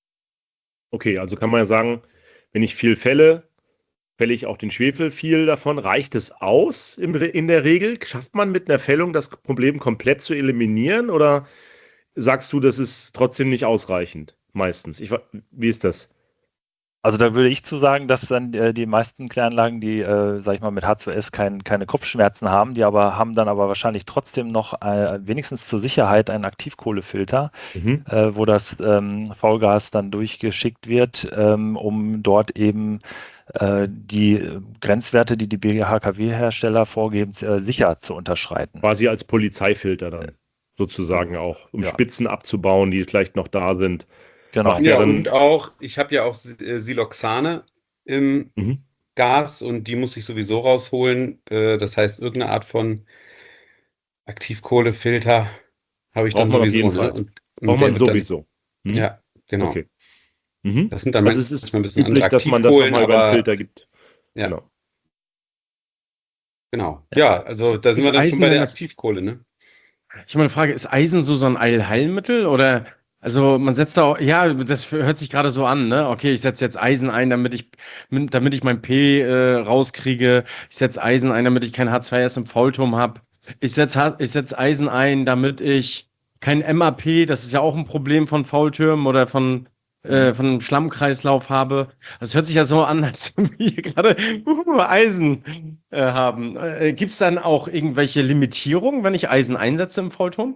Okay, also kann man ja sagen, wenn ich viel fälle ich auch den Schwefel viel davon. Reicht es aus in der Regel? Schafft man mit einer Fällung das Problem komplett zu eliminieren oder sagst du, das ist trotzdem nicht ausreichend? Meistens. Wie ist das? Also da würde ich zu sagen, dass dann die meisten Kläranlagen, die, sag ich mal, mit H2S keine Kopfschmerzen haben, haben dann aber wahrscheinlich trotzdem noch wenigstens zur Sicherheit einen Aktivkohlefilter, wo das V-Gas dann durchgeschickt wird, um dort eben die Grenzwerte, die die BHKW-Hersteller vorgeben, sicher zu unterschreiten. Quasi als Polizeifilter dann sozusagen auch, um Spitzen abzubauen, die vielleicht noch da sind. Genau. Ja, und auch, ich habe ja auch Siloxane im Gas und die muss ich sowieso rausholen. Das heißt, irgendeine Art von Aktivkohlefilter habe ich dann Braucht man sowieso. auf jeden Fall. Und braucht man sowieso. Ja, genau. Okay. Das sind dann also es ist ein bisschen üblich, dass man das nochmal über einen Filter gibt. Ja. Genau. Ja, also da sind wir dann schon bei der Aktivkohle, ne? Ich habe mal eine Frage, ist Eisen so ein Allheilmittel oder, also man setzt da auch, ja, das hört sich gerade so an, ne? Okay, ich setze jetzt Eisen ein, damit ich mein P rauskriege. Ich setze Eisen ein, damit ich kein H2S im Faulturm habe. Ich setz Eisen ein, damit ich kein MAP, das ist ja auch ein Problem von Faultürmen oder von einem Schlammkreislauf habe. Das hört sich ja so an, als wenn wir hier gerade Eisen haben. Gibt es dann auch irgendwelche Limitierungen, wenn ich Eisen einsetze im Faulturm?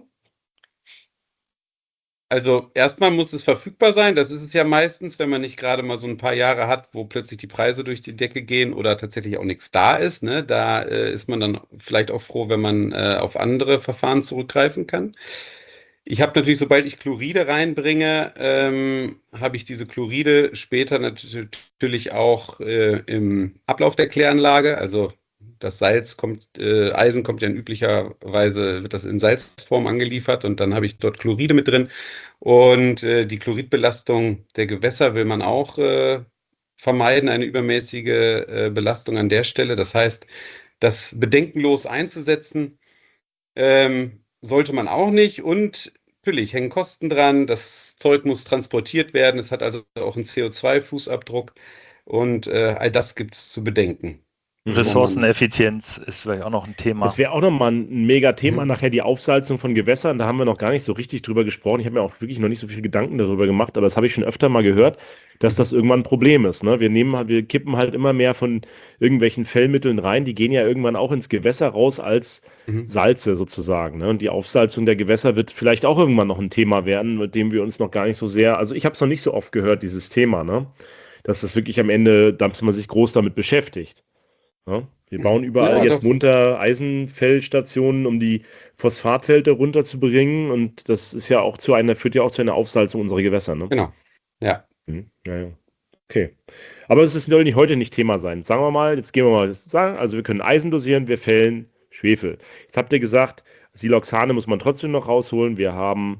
Also erstmal muss es verfügbar sein. Das ist es ja meistens, wenn man nicht gerade mal so ein paar Jahre hat, wo plötzlich die Preise durch die Decke gehen oder tatsächlich auch nichts da ist. Ne? Da ist man dann vielleicht auch froh, wenn man auf andere Verfahren zurückgreifen kann. Ich habe natürlich, sobald ich Chloride reinbringe, habe ich diese Chloride später natürlich auch im Ablauf der Kläranlage. Also das Eisen kommt ja üblicherweise, wird das in Salzform angeliefert und dann habe ich dort Chloride mit drin. Und die Chloridbelastung der Gewässer will man auch vermeiden, eine übermäßige Belastung an der Stelle. Das heißt, das bedenkenlos einzusetzen, sollte man auch nicht. Und natürlich hängen Kosten dran. Das Zeug muss transportiert werden. Es hat also auch einen CO2-Fußabdruck. Und all das gibt es zu bedenken. Ressourceneffizienz ist vielleicht auch noch ein Thema. Das wäre auch nochmal ein mega Thema, nachher die Aufsalzung von Gewässern. Da haben wir noch gar nicht so richtig drüber gesprochen. Ich habe mir auch wirklich noch nicht so viele Gedanken darüber gemacht, aber das habe ich schon öfter mal gehört, dass das irgendwann ein Problem ist. Ne? Wir kippen halt immer mehr von irgendwelchen Fellmitteln rein. Die gehen ja irgendwann auch ins Gewässer raus als Salze sozusagen. Ne? Und die Aufsalzung der Gewässer wird vielleicht auch irgendwann noch ein Thema werden, mit dem wir uns noch gar nicht so sehr, also ich habe es noch nicht so oft gehört, dieses Thema, ne? Dass das wirklich am Ende, dass man sich groß damit beschäftigt. Ja, wir bauen überall jetzt munter Eisenfeldstationen, um die Phosphatfelder runterzubringen. Und das ist ja auch führt ja auch zu einer Aufsalzung unserer Gewässer. Ne? Genau. Ja. Ja. Okay. Aber es soll nicht heute nicht Thema sein. Sagen wir mal, jetzt gehen wir mal sagen, also wir können Eisen dosieren, wir fällen Schwefel. Jetzt habt ihr gesagt, Siloxane muss man trotzdem noch rausholen. Wir haben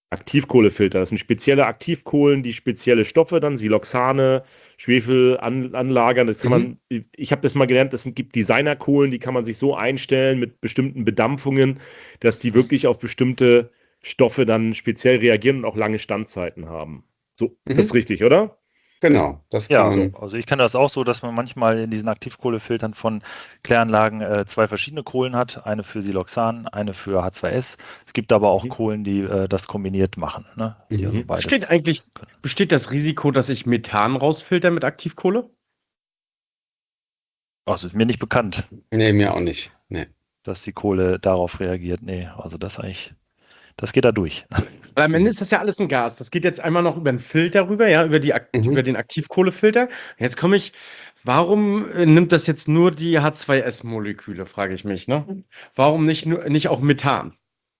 Aktivkohlefilter, das sind spezielle Aktivkohlen, die spezielle Stoffe dann, Siloxane, Schwefel anlagern. Das kann Mhm. ich habe das mal gelernt, gibt Designerkohlen, die kann man sich so einstellen mit bestimmten Bedampfungen, dass die wirklich auf bestimmte Stoffe dann speziell reagieren und auch lange Standzeiten haben. So, das ist Mhm. richtig, oder? Genau, das kann Ja, so. man. Also ich kenne das auch so, dass man manchmal in diesen Aktivkohlefiltern von Kläranlagen zwei verschiedene Kohlen hat. Eine für Siloxan, eine für H2S. Es gibt aber auch Mhm. Kohlen, die das kombiniert machen, ne? Die also Mhm. Besteht beides eigentlich, können. besteht das Risiko, dass ich Methan rausfilter mit Aktivkohle? Ach, es ist mir nicht bekannt, Nee, mir auch nicht. Nee. dass die Kohle darauf reagiert. Nee, also das geht da durch. Weil am Ende Mhm. ist das ja alles ein Gas. Das geht jetzt einmal noch über den Filter rüber, ja, über Mhm. den Aktivkohlefilter. Jetzt komme ich, warum nimmt das jetzt nur die H2S-Moleküle, frage ich mich, ne? Warum nicht auch Methan?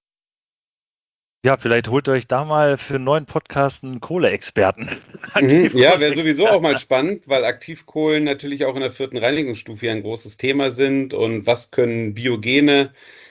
Ja, vielleicht holt ihr euch da mal für einen neuen Podcast einen Kohleexperten. Mhm. Ja, wäre sowieso auch Aktivkohleexperten. mal spannend, weil Aktivkohlen natürlich auch in der vierten Reinigungsstufe ja ein großes Thema sind. Und was können biogene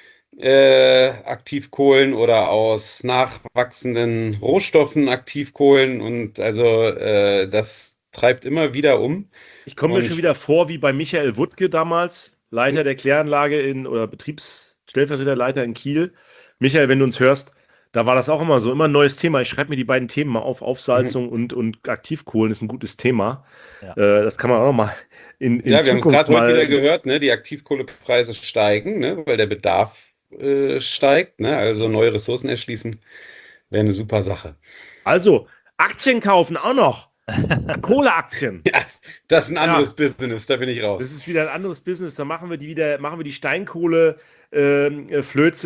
Aktivkohlen oder aus nachwachsenden Rohstoffen Aktivkohlen? Und also das treibt immer wieder um. Ich komme mir schon Und wieder vor, wie bei Michael Wuttke damals, Leiter der Kläranlage oder Betriebsstellvertreterleiter in Kiel. Michael, wenn du uns hörst, da war das auch immer so, immer ein neues Thema. Ich schreibe mir die beiden Themen mal auf, mhm. Aufsalzung und Aktivkohlen ist ein gutes Thema. Ja. Das kann man auch noch mal in Ja, wir haben es Zukunft gerade heute wieder mal. gehört, ne? Die Aktivkohlepreise steigen, ne? Weil der Bedarf steigt, ne? Also neue Ressourcen erschließen, wäre eine super Sache. Also, Aktien kaufen auch noch. Kohleaktien. Ja, das ist ein anderes Ja, Business, da bin ich das raus. ist wieder ein anderes Business. Da machen wir die Steinkohle Flöze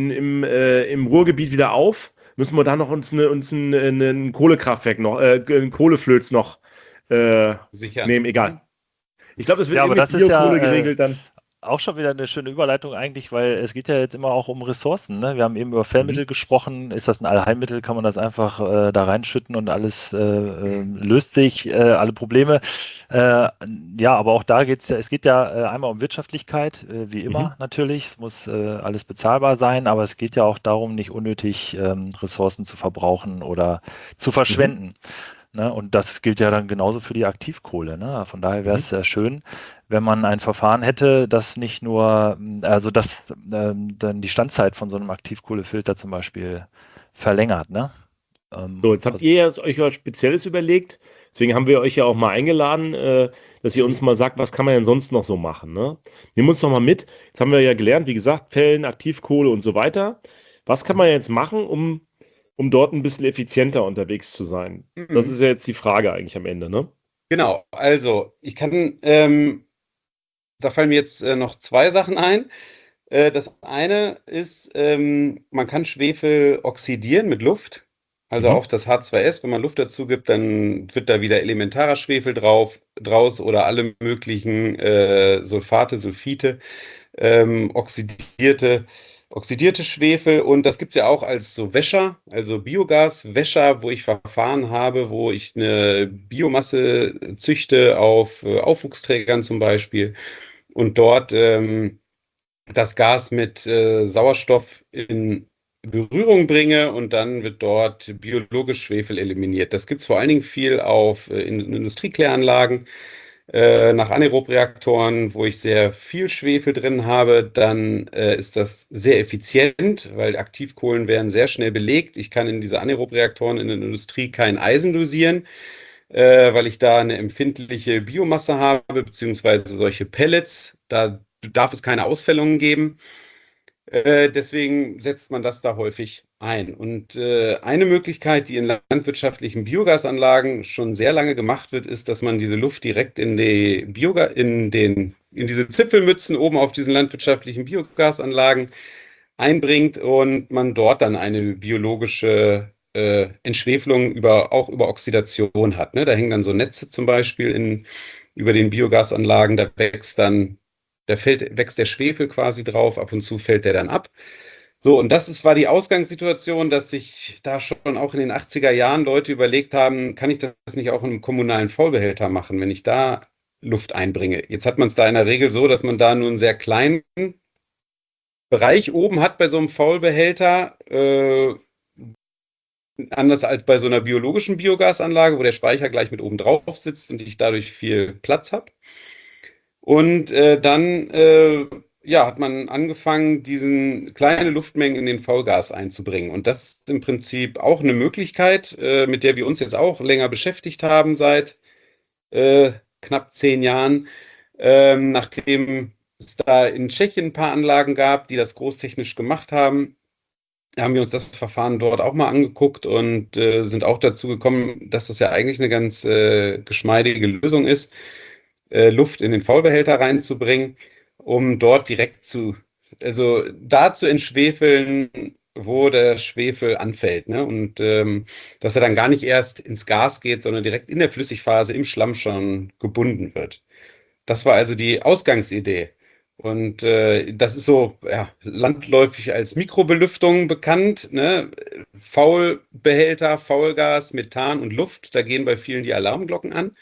im Ruhrgebiet wieder auf. Müssen wir da noch ein Kohlekraftwerk noch, ein Kohleflöz noch Sichern. nehmen, egal. Ich glaube, das wird Ja, aber irgendwie mit das ist Biokohle ja geregelt dann. auch schon wieder eine schöne Überleitung eigentlich, weil es geht ja jetzt immer auch um Ressourcen. Ne? Wir haben eben über Mhm. Fellmittel gesprochen. Ist das ein Allheilmittel? Kann man das einfach da reinschütten und alles löst sich, alle Probleme? Äh, ja, aber auch da geht es ja, es geht ja einmal um Wirtschaftlichkeit, wie Mhm. immer natürlich. Es muss alles bezahlbar sein, aber es geht ja auch darum, nicht unnötig Ressourcen zu verbrauchen oder zu Mhm. verschwenden. Ne? Und das gilt ja dann genauso für die Aktivkohle. Ne? Von daher wäre Mhm. es sehr schön, wenn man ein Verfahren hätte, das nicht nur, also das dann die Standzeit von so einem Aktivkohlefilter zum Beispiel verlängert. Ne? So, jetzt habt Also, ihr ja euch was Spezielles überlegt. Deswegen haben wir euch ja auch mal eingeladen, dass ihr uns Mhm. mal sagt, was kann man denn sonst noch so machen, ne? Nimm uns doch mal mit. Jetzt haben wir ja gelernt, wie gesagt, Fällen, Aktivkohle und so weiter. Was kann man jetzt machen, um dort ein bisschen effizienter unterwegs zu sein? Das Mhm. ist ja jetzt die Frage eigentlich am Ende, ne? Genau, also da fallen mir jetzt noch zwei Sachen ein. Das eine ist, man kann Schwefel oxidieren mit Luft, also Mhm. auf das H2S. Wenn man Luft dazu gibt, dann wird da wieder elementarer Schwefel draus oder alle möglichen Sulfate, Sulfite, oxidierte, oxidierte Schwefel. Und das gibt es ja auch als so Wäscher, also Biogaswäscher, wo ich Verfahren habe, wo ich eine Biomasse züchte auf Aufwuchsträgern zum Beispiel und dort das Gas mit Sauerstoff in Berührung bringe und dann wird dort biologisch Schwefel eliminiert. Das gibt es vor allen Dingen viel in Industriekläranlagen, nach Anaerobreaktoren, wo ich sehr viel Schwefel drin habe. Dann ist das sehr effizient, weil Aktivkohlen werden sehr schnell belegt. Ich kann in diese Anaerobreaktoren in der Industrie kein Eisen dosieren, weil ich da eine empfindliche Biomasse habe, beziehungsweise solche Pellets. Da darf es keine Ausfällungen geben. Deswegen setzt man das da häufig ein. Und eine Möglichkeit, die in landwirtschaftlichen Biogasanlagen schon sehr lange gemacht wird, ist, dass man diese Luft direkt in die in diese Zipfelmützen oben auf diesen landwirtschaftlichen Biogasanlagen einbringt und man dort dann eine biologische Entschwefelung auch über Oxidation hat. Ne? Da hängen dann so Netze zum Beispiel über den Biogasanlagen, wächst der Schwefel quasi drauf, ab und zu fällt der dann ab. So, und war die Ausgangssituation, dass sich da schon auch in den 80er Jahren Leute überlegt haben, kann ich das nicht auch in einem kommunalen Vollbehälter machen, wenn ich da Luft einbringe? Jetzt hat man es da in der Regel so, dass man da nur einen sehr kleinen Bereich oben hat bei so einem Faulbehälter, Anders als bei so einer biologischen Biogasanlage, wo der Speicher gleich mit oben drauf sitzt und ich dadurch viel Platz habe. Und dann ja, hat man angefangen, diesen kleine Luftmengen in den V-Gas einzubringen. Und das ist im Prinzip auch eine Möglichkeit, mit der wir uns jetzt auch länger beschäftigt haben seit äh, knapp 10 Jahren, nachdem es da in Tschechien ein paar Anlagen gab, die das großtechnisch gemacht haben. Haben wir uns das Verfahren dort auch mal angeguckt und sind auch dazu gekommen, dass das ja eigentlich eine ganz geschmeidige Lösung ist, Luft in den Faulbehälter reinzubringen, um dort direkt also da zu entschwefeln, wo der Schwefel anfällt, ne? Und dass er dann gar nicht erst ins Gas geht, sondern direkt in der Flüssigphase im Schlamm schon gebunden wird. Das war also die Ausgangsidee. Und das ist so ja, landläufig als Mikrobelüftung bekannt. Ne? Faulbehälter, Faulgas, Methan und Luft, da gehen bei vielen die Alarmglocken an.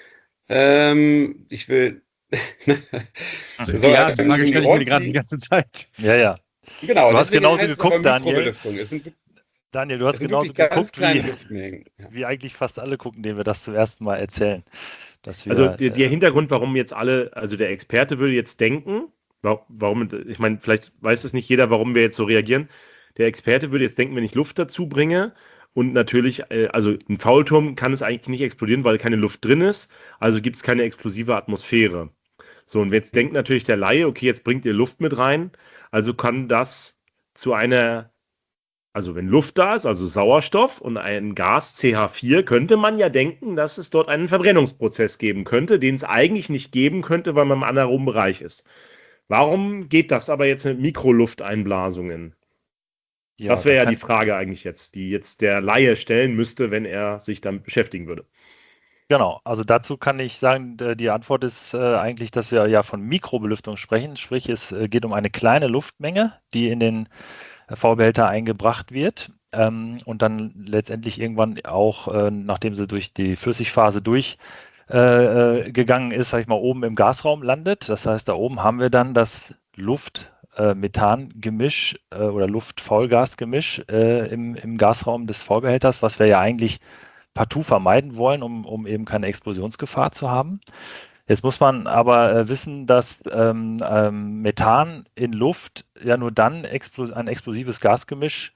Ich will. Soll Ja, die einem Frage um die stelle ich mir Ohren gerade die fliegen? ganze Zeit. Ja, ja. Genau, Du hast deswegen genauso heißt es aber geguckt, Daniel. Mikrobelüftung. Daniel, du hast Es sind genauso wirklich ganz geguckt, kleine Luftmengen. Ja. wie eigentlich fast alle gucken, denen wir das zum ersten Mal erzählen. Dass Also wir, der Hintergrund, warum jetzt alle, also der Experte würde jetzt denken, warum, ich meine, vielleicht weiß es nicht jeder, warum wir jetzt so reagieren. Der Experte würde jetzt denken, wenn ich Luft dazu bringe und natürlich, also ein Faulturm kann es eigentlich nicht explodieren, weil keine Luft drin ist, also gibt es keine explosive Atmosphäre. So, und jetzt denkt natürlich der Laie, okay, jetzt bringt ihr Luft mit rein, also kann das zu einer, also wenn Luft da ist, also Sauerstoff und ein Gas CH4, könnte man ja denken, dass es dort einen Verbrennungsprozess geben könnte, den es eigentlich nicht geben könnte, weil man im anaeroben Bereich ist. Warum geht das aber jetzt mit Mikrolufteinblasungen? ja, Das wäre da ja kann, die Frage eigentlich jetzt, die jetzt der Laie stellen müsste, wenn er sich damit beschäftigen würde. genau, also dazu kann ich sagen, die Antwort ist eigentlich, dass wir ja von Mikrobelüftung sprechen, sprich es geht um eine kleine Luftmenge, die in den V-Behälter eingebracht wird und dann letztendlich irgendwann auch, nachdem sie durch die Flüssigphase durchgegangen ist, sag ich mal, oben im Gasraum landet. Das heißt, da oben haben wir dann das Luft-Methan-Gemisch oder Luft-Faulgas-Gemisch im Gasraum des V-Behälters, was wir ja eigentlich partout vermeiden wollen, um eben keine Explosionsgefahr zu haben. Jetzt muss man aber wissen, dass Methan in Luft ja nur dann ein explosives Gasgemisch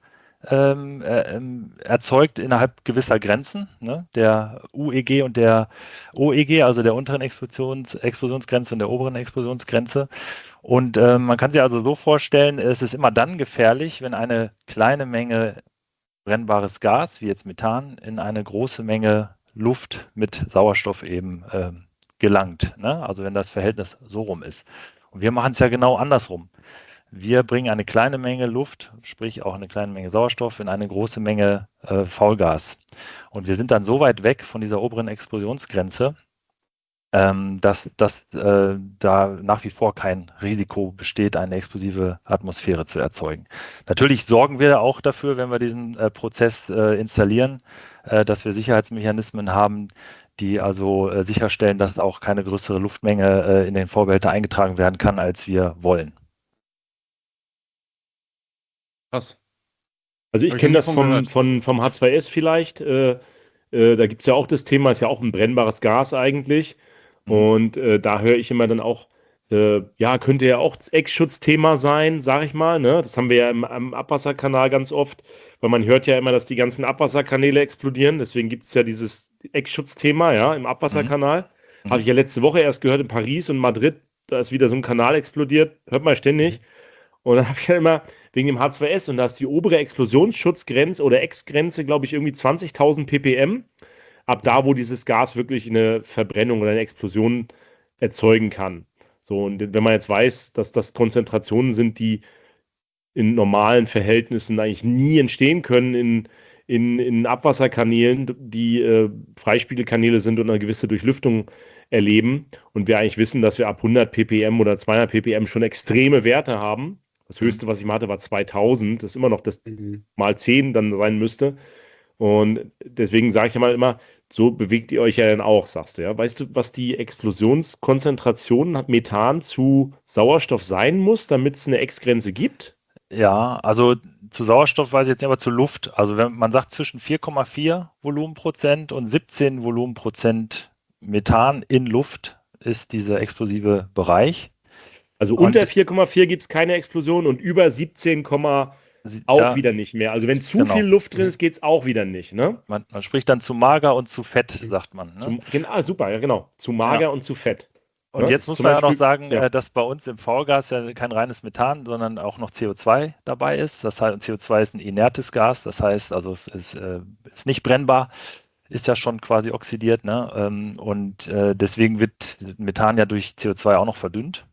erzeugt innerhalb gewisser Grenzen, ne? Der UEG und der OEG, also der unteren Explosionsgrenze und der oberen Explosionsgrenze. Und man kann sich also so vorstellen, es ist immer dann gefährlich, wenn eine kleine Menge brennbares Gas, wie jetzt Methan, in eine große Menge Luft mit Sauerstoff eben gelangt. Ne? Also wenn das Verhältnis so rum ist. Und wir machen es ja genau andersrum. Wir bringen eine kleine Menge Luft, sprich auch eine kleine Menge Sauerstoff, in eine große Menge Faulgas. Und wir sind dann so weit weg von dieser oberen Explosionsgrenze, dass da nach wie vor kein Risiko besteht, eine explosive Atmosphäre zu erzeugen. Natürlich sorgen wir auch dafür, wenn wir diesen Prozess installieren, dass wir Sicherheitsmechanismen haben, die also sicherstellen, dass auch keine größere Luftmenge in den Vorbehälter eingetragen werden kann, als wir wollen. Krass. Also ich Hab ich kenne noch nie das von gehört. vom H2S vielleicht. Da gibt es ja auch das Thema, ist ja auch ein brennbares Gas eigentlich. Mhm. Und da höre ich immer dann auch, ja, könnte ja auch Eckschutzthema sein, sag ich mal. Ne? Das haben wir ja am Abwasserkanal ganz oft, weil man hört ja immer, dass die ganzen Abwasserkanäle explodieren. Deswegen gibt es ja dieses Eckschutzthema, ja, im Mhm. Abwasserkanal. Habe Mhm. ich ja letzte Woche erst gehört in Paris und Madrid, da ist wieder so ein Kanal explodiert. Hört man ständig. Und dann habe ich ja immer wegen dem H2S und da ist die obere Explosionsschutzgrenze oder Ex-Grenze, glaube ich, irgendwie 20.000 ppm. Ab da, wo dieses Gas wirklich eine Verbrennung oder eine Explosion erzeugen kann. So, und wenn man jetzt weiß, dass das Konzentrationen sind, die in normalen Verhältnissen eigentlich nie entstehen können in Abwasserkanälen, die Freispiegelkanäle sind und eine gewisse Durchlüftung erleben. Und wir eigentlich wissen, dass wir ab 100 ppm oder 200 ppm schon extreme Werte haben. Das Mhm. höchste, was ich mal hatte, war 2000. Das ist immer noch das Mhm. mal 10 dann sein müsste. Und deswegen sage ich ja mal immer, so bewegt ihr euch ja dann auch, sagst du, ja. Weißt du, was die Explosionskonzentration Methan zu Sauerstoff sein muss, damit es eine Ex-Grenze gibt? Ja, also zu Sauerstoff weiß ich jetzt nicht, aber zu Luft. Also wenn man sagt zwischen 4,4 Volumenprozent und 17 Volumenprozent Methan in Luft ist dieser explosive Bereich. Also Und unter 4,4 gibt es keine Explosion und über 17, auch ja, wieder nicht mehr. Also wenn zu viel genau. Luft drin ist, geht es auch wieder nicht, ne? Man spricht dann zu mager und zu fett, sagt man. Ne? Super, ja genau. Zu Ja. mager und zu fett. Und Ne? jetzt Ist muss zum man ja noch Beispiel, sagen, ja. dass bei uns im V-Gas ja kein reines Methan, sondern auch noch CO2 dabei ist. Das heißt, CO2 ist ein inertes Gas, das heißt, also es ist nicht brennbar, ist ja schon quasi oxidiert, ne? Und deswegen wird Methan ja durch CO2 auch noch verdünnt.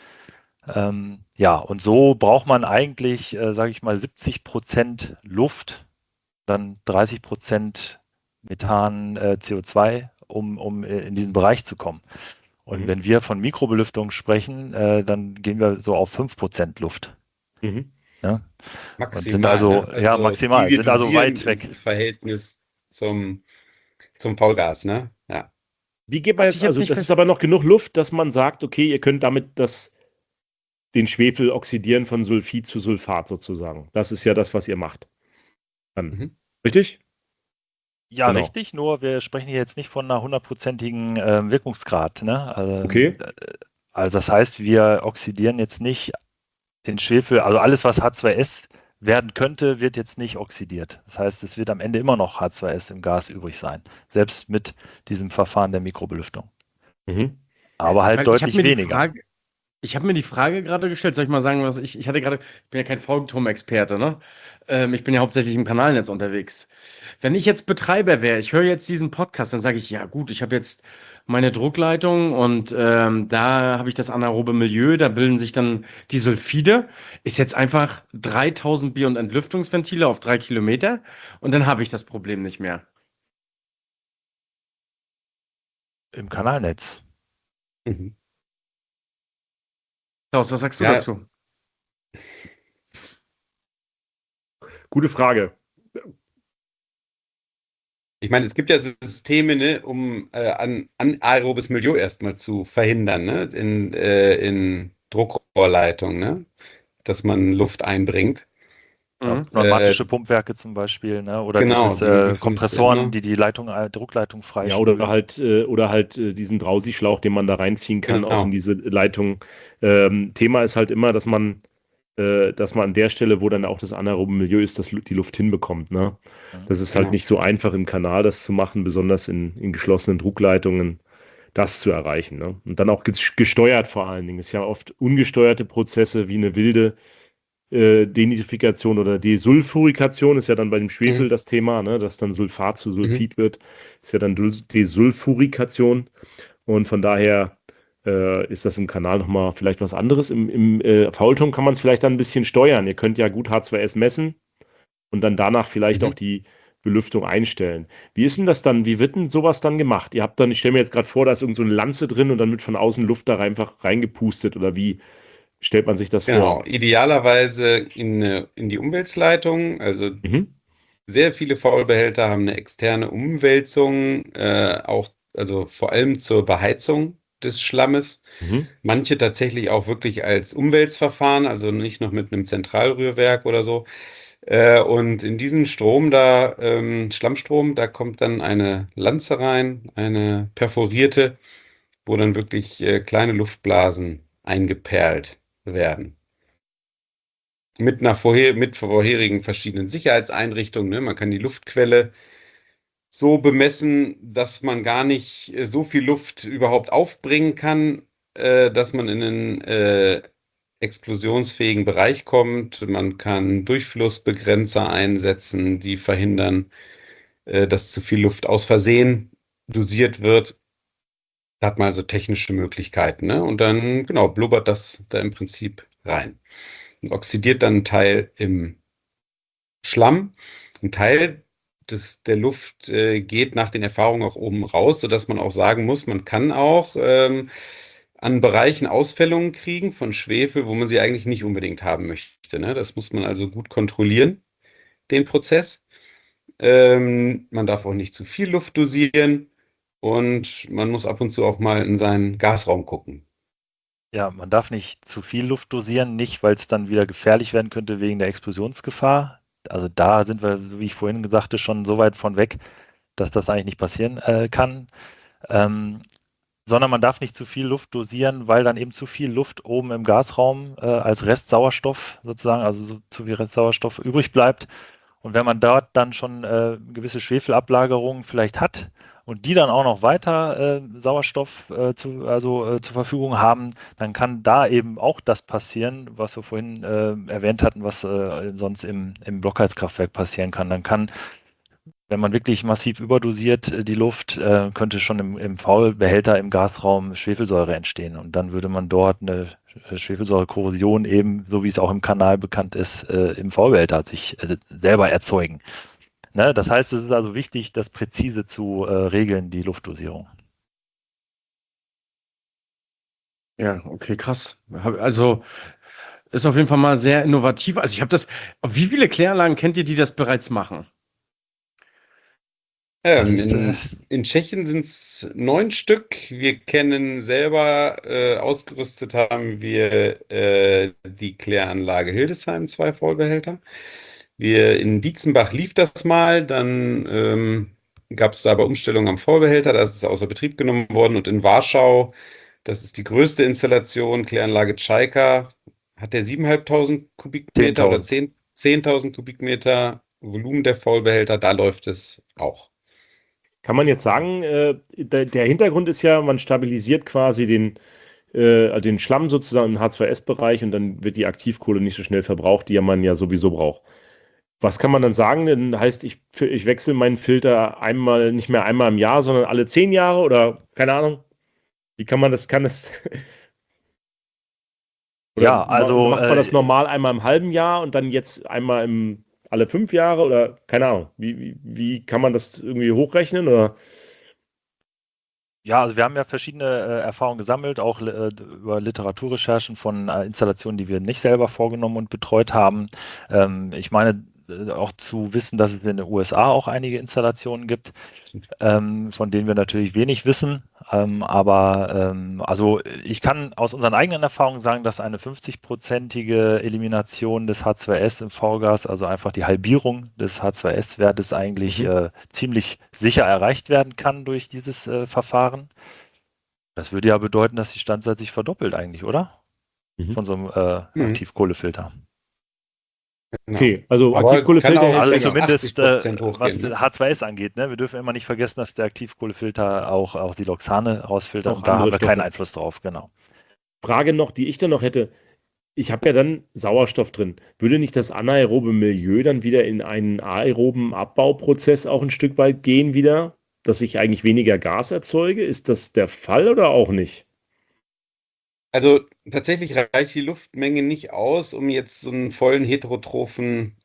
Ja, und so braucht man eigentlich, sage ich mal, 70% Luft, dann 30% Methan, CO2, um in diesen Bereich zu kommen. Und Mhm. wenn wir von Mikrobelüftung sprechen, dann gehen wir so auf 5% Luft. Mhm. Ja? Und sind Maximal, also, ne? ja, Also die maximal, wir sind also dosieren weit im weg. Verhältnis zum Vollgas, ne? Ja. Wie geht man Was jetzt, ich jetzt also nicht das ist verstehe. aber noch genug Luft, dass man sagt, okay, ihr könnt damit den Schwefel oxidieren von Sulfid zu Sulfat sozusagen. Das ist ja das, was ihr macht. Dann. Mhm. Richtig? Ja, Genau. richtig, nur wir sprechen hier jetzt nicht von einer hundertprozentigen Wirkungsgrad. Ne? Okay. Also das heißt, wir oxidieren jetzt nicht den Schwefel, also alles, was H2S werden könnte, wird jetzt nicht oxidiert. Das heißt, es wird am Ende immer noch H2S im Gas übrig sein, selbst mit diesem Verfahren der Mikrobelüftung. Mhm. Aber halt Weil ich habe deutlich mir die weniger. Frage, ich habe mir die Frage gerade gestellt, soll ich mal sagen, was ich hatte gerade, ich bin ja kein Volkturm-Experte, ne? Ich bin ja hauptsächlich im Kanalnetz unterwegs. Wenn ich jetzt Betreiber wäre, ich höre jetzt diesen Podcast, dann sage ich, ja gut, ich habe jetzt meine Druckleitung und da habe ich das anaerobe Milieu, da bilden sich dann die Sulfide. Ist jetzt einfach 3000 Bier- und Entlüftungsventile auf 3 Kilometer und dann habe ich das Problem nicht mehr. Im Kanalnetz. Mhm. Klaus, was sagst du Ja, dazu? Gute Frage. ich meine, es gibt ja Systeme, ne, um anaerobes Milieu erstmal zu verhindern, ne, in Druckrohrleitungen, ne, dass man Luft einbringt. Ja, Mhm. pneumatische Pumpwerke zum Beispiel, ne? Oder gibt Genau, es die funktionieren, Kompressoren, ne? die Leitung, Druckleitung Ja, freispülen? oder halt diesen Drausi-Schlauch, den man da reinziehen kann, auch in Genau. diese Leitung. Thema ist halt immer, dass man an der Stelle, wo dann auch das anaerobe Milieu ist, die Luft hinbekommt. Ne? Mhm. Das ist halt Genau. nicht so einfach im Kanal, das zu machen, besonders in geschlossenen Druckleitungen, das zu erreichen. Ne? Und dann auch gesteuert vor allen Dingen. Es ist ja oft ungesteuerte Prozesse wie eine wilde Denitrifikation oder Desulfurikation ist ja dann bei dem Schwefel Mhm. das Thema, ne? Dass dann Sulfat zu Mhm. Sulfid wird, ist ja dann Desulfurikation. Und von daher ist das im Kanal nochmal vielleicht was anderes. Im Faulturm kann man es vielleicht dann ein bisschen steuern. Ihr könnt ja gut H2S messen und dann danach vielleicht auch Mhm. die Belüftung einstellen. Wie ist denn das dann? Wie wird denn sowas dann gemacht? Ihr habt dann, ich stelle mir jetzt gerade vor, da ist irgend so eine Lanze drin und dann wird von außen Luft da einfach reingepustet oder wie stellt man sich das vor? Genau. Idealerweise in die Umweltleitung. Also Mhm. sehr viele Faulbehälter haben eine externe Umwälzung, auch, also vor allem zur Beheizung des Schlammes. Mhm. Manche tatsächlich auch wirklich als Umwälzverfahren, also nicht noch mit einem Zentralrührwerk oder so. Und in diesen Strom da, Schlammstrom, da kommt dann eine Lanze rein, eine perforierte, wo dann wirklich kleine Luftblasen eingeperlt werden. Mit vorherigen verschiedenen Sicherheitseinrichtungen. Ne? Man kann die Luftquelle so bemessen, dass man gar nicht so viel Luft überhaupt aufbringen kann, dass man in einen explosionsfähigen Bereich kommt. Man kann Durchflussbegrenzer einsetzen, die verhindern, dass zu viel Luft aus Versehen dosiert wird. Da hat man also technische Möglichkeiten, ne? Und dann, genau, blubbert das da im Prinzip rein und oxidiert dann einen Teil im Schlamm. Ein Teil der Luft geht nach den Erfahrungen auch oben raus, sodass man auch sagen muss, man kann auch an Bereichen Ausfällungen kriegen von Schwefel, wo man sie eigentlich nicht unbedingt haben möchte. Ne? Das muss man also gut kontrollieren, den Prozess. Man darf auch nicht zu viel Luft dosieren und man muss ab und zu auch mal in seinen Gasraum gucken. Ja, man darf nicht zu viel Luft dosieren, nicht, weil es dann wieder gefährlich werden könnte wegen der Explosionsgefahr. Also da sind wir, so wie ich vorhin sagte, schon so weit von weg, dass das eigentlich nicht passieren kann. Ähm, Sondern man darf nicht zu viel Luft dosieren, weil dann eben zu viel Luft oben im Gasraum als Restsauerstoff sozusagen, also so zu viel Restsauerstoff übrig bleibt. Und wenn man dort dann schon gewisse Schwefelablagerungen vielleicht hat und die dann auch noch weiter Sauerstoff zur Verfügung haben, dann kann da eben auch das passieren, was wir vorhin erwähnt hatten, was sonst im Blockheizkraftwerk passieren kann. Dann kann, wenn man wirklich massiv überdosiert die Luft, könnte schon im V-Behälter im Gasraum Schwefelsäure entstehen. Und dann würde man dort eine Schwefelsäurekorrosion eben, so wie es auch im Kanal bekannt ist, im V-Behälter sich selber erzeugen. Ne? Das heißt, es ist also wichtig, das präzise zu regeln, die Luftdosierung. Ja, okay, krass. Also ist auf jeden Fall mal sehr innovativ. Also ich habe das, wie viele Kläranlagen kennt ihr, die das bereits machen? Das ist, In Tschechien sind es 9 Stück. Wir kennen selber, ausgerüstet haben wir die Kläranlage Hildesheim, 2 Vollbehälter. In Dietzenbach lief das mal, dann gab es da aber Umstellungen am Vollbehälter, da ist es außer Betrieb genommen worden. Und in Warschau, das ist die größte Installation, Kläranlage Tschaika, hat der 7.500 Kubikmeter oder 10.000. 10.000 Kubikmeter Volumen der Vollbehälter, da läuft es auch. Kann man jetzt sagen, der Hintergrund ist ja, man stabilisiert quasi den Schlamm sozusagen im H2S-Bereich und dann wird die Aktivkohle nicht so schnell verbraucht, die ja man ja sowieso braucht. Was kann man dann sagen? Dann heißt, ich wechsle meinen Filter nicht mehr einmal im Jahr, sondern alle 10 Jahre oder keine Ahnung. Wie kann das, oder Ja, also macht man das normal einmal im halben Jahr und dann jetzt einmal alle 5 Jahre oder keine Ahnung. Wie kann man das irgendwie hochrechnen oder? ja, also wir haben ja verschiedene Erfahrungen gesammelt, auch über Literaturrecherchen von Installationen, die wir nicht selber vorgenommen und betreut haben. Ich meine auch zu wissen, dass es in den USA auch einige Installationen gibt, von denen wir natürlich wenig wissen. Also ich kann aus unseren eigenen Erfahrungen sagen, dass eine 50-prozentige Elimination des H2S im V-Gas, also einfach die Halbierung des H2S-Wertes eigentlich ziemlich sicher erreicht werden kann durch dieses Verfahren. Das würde ja bedeuten, dass die Standzeit sich verdoppelt eigentlich, oder? Mhm. Von so einem Mhm. Aktivkohlefilter. Genau. Okay, also Aber Aktivkohlefilter kann auch hält Also bis länger. zumindest 80% was hochgehen, ne? H2S angeht, ne? Wir dürfen immer nicht vergessen, dass der Aktivkohlefilter auch Siloxane rausfiltert Auch und da andere haben wir keinen Stoffe. Einfluss drauf, genau. Frage noch, die ich dann noch hätte. Ich habe ja dann Sauerstoff drin. Würde nicht das anaerobe Milieu dann wieder in einen aeroben Abbauprozess auch ein Stück weit gehen wieder, dass ich eigentlich weniger Gas erzeuge? Ist das der Fall oder auch nicht? Also tatsächlich reicht die Luftmenge nicht aus, um jetzt so einen vollen heterotrophen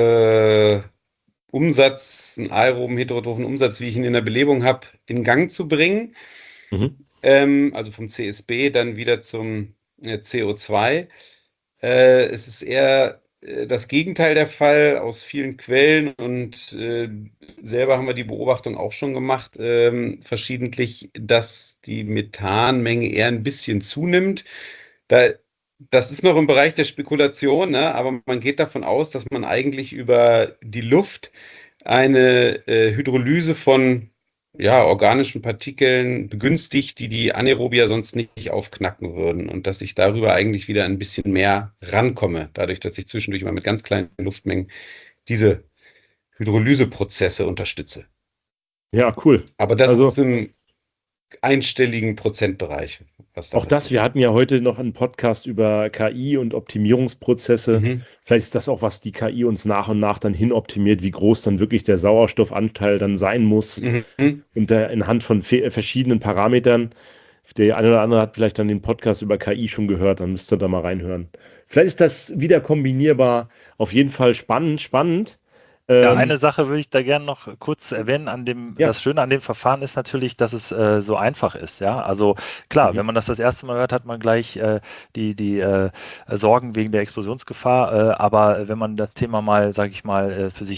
Umsatz, einen aeroben heterotrophen Umsatz, wie ich ihn in der Belebung habe, in Gang zu bringen. Mhm. Also vom CSB dann wieder zum CO2. Es ist eher das Gegenteil der Fall aus vielen Quellen und selber haben wir die Beobachtung auch schon gemacht, verschiedentlich, dass die Methanmenge eher ein bisschen zunimmt. Da, Das ist noch im Bereich der Spekulation, ne? Aber man geht davon aus, dass man eigentlich über die Luft eine Hydrolyse von organischen Partikeln begünstigt, die die Anaerobia sonst nicht aufknacken würden und dass ich darüber eigentlich wieder ein bisschen mehr rankomme, dadurch, dass ich zwischendurch immer mit ganz kleinen Luftmengen diese Hydrolyseprozesse unterstütze. Ja, cool. Aber das ist Also im einstelligen Prozentbereich, was da auch das, passiert. wir hatten ja heute noch einen Podcast über KI und Optimierungsprozesse. Mhm. Vielleicht ist das auch, was die KI uns nach und nach dann hin optimiert, wie groß dann wirklich der Sauerstoffanteil dann sein muss. Mhm. Und da anhand von verschiedenen Parametern. Der eine oder andere hat vielleicht dann den Podcast über KI schon gehört, dann müsst ihr da mal reinhören. Vielleicht ist das wieder kombinierbar. Auf jeden Fall spannend, spannend. Ja, Ähm, eine Sache würde ich da gerne noch kurz erwähnen. ja. Das Schöne an dem Verfahren ist natürlich, dass es so einfach ist. Ja, also klar, wenn Mhm. man das erste Mal hört, hat man gleich die Sorgen wegen der Explosionsgefahr. Aber wenn man das Thema mal, sage ich mal, für sich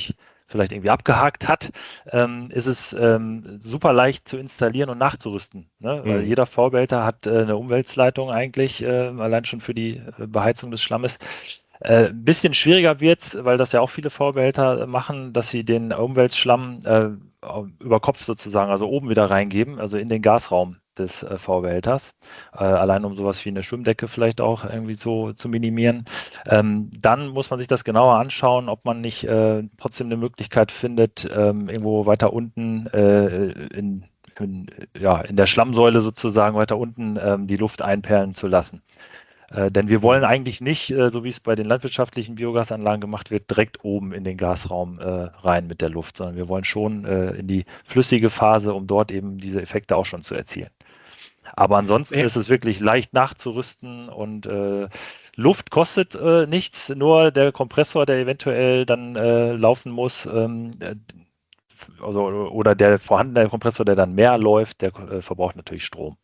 vielleicht irgendwie abgehakt hat, ist es super leicht zu installieren und nachzurüsten. Ne? Weil jeder V-Behälter hat eine Umweltleitung eigentlich, allein schon für die Beheizung des Schlammes. Ein bisschen schwieriger wird es, weil das ja auch viele V-Behälter machen, dass sie den Umweltschlamm über Kopf sozusagen, also oben wieder reingeben, also in den Gasraum des V-Behälters. Allein um sowas wie eine Schwimmdecke vielleicht auch irgendwie so zu minimieren. Dann muss man sich das genauer anschauen, ob man nicht trotzdem eine Möglichkeit findet, irgendwo weiter unten in der Schlammsäule sozusagen weiter unten die Luft einperlen zu lassen. Denn wir wollen eigentlich nicht, so wie es bei den landwirtschaftlichen Biogasanlagen gemacht wird, direkt oben in den Gasraum rein mit der Luft, sondern wir wollen schon in die flüssige Phase, um dort eben diese Effekte auch schon zu erzielen. Aber ansonsten ist es wirklich leicht nachzurüsten und Luft kostet nichts, nur der Kompressor, der eventuell dann laufen muss, oder der vorhandene Kompressor, der dann mehr läuft, der verbraucht natürlich Strom.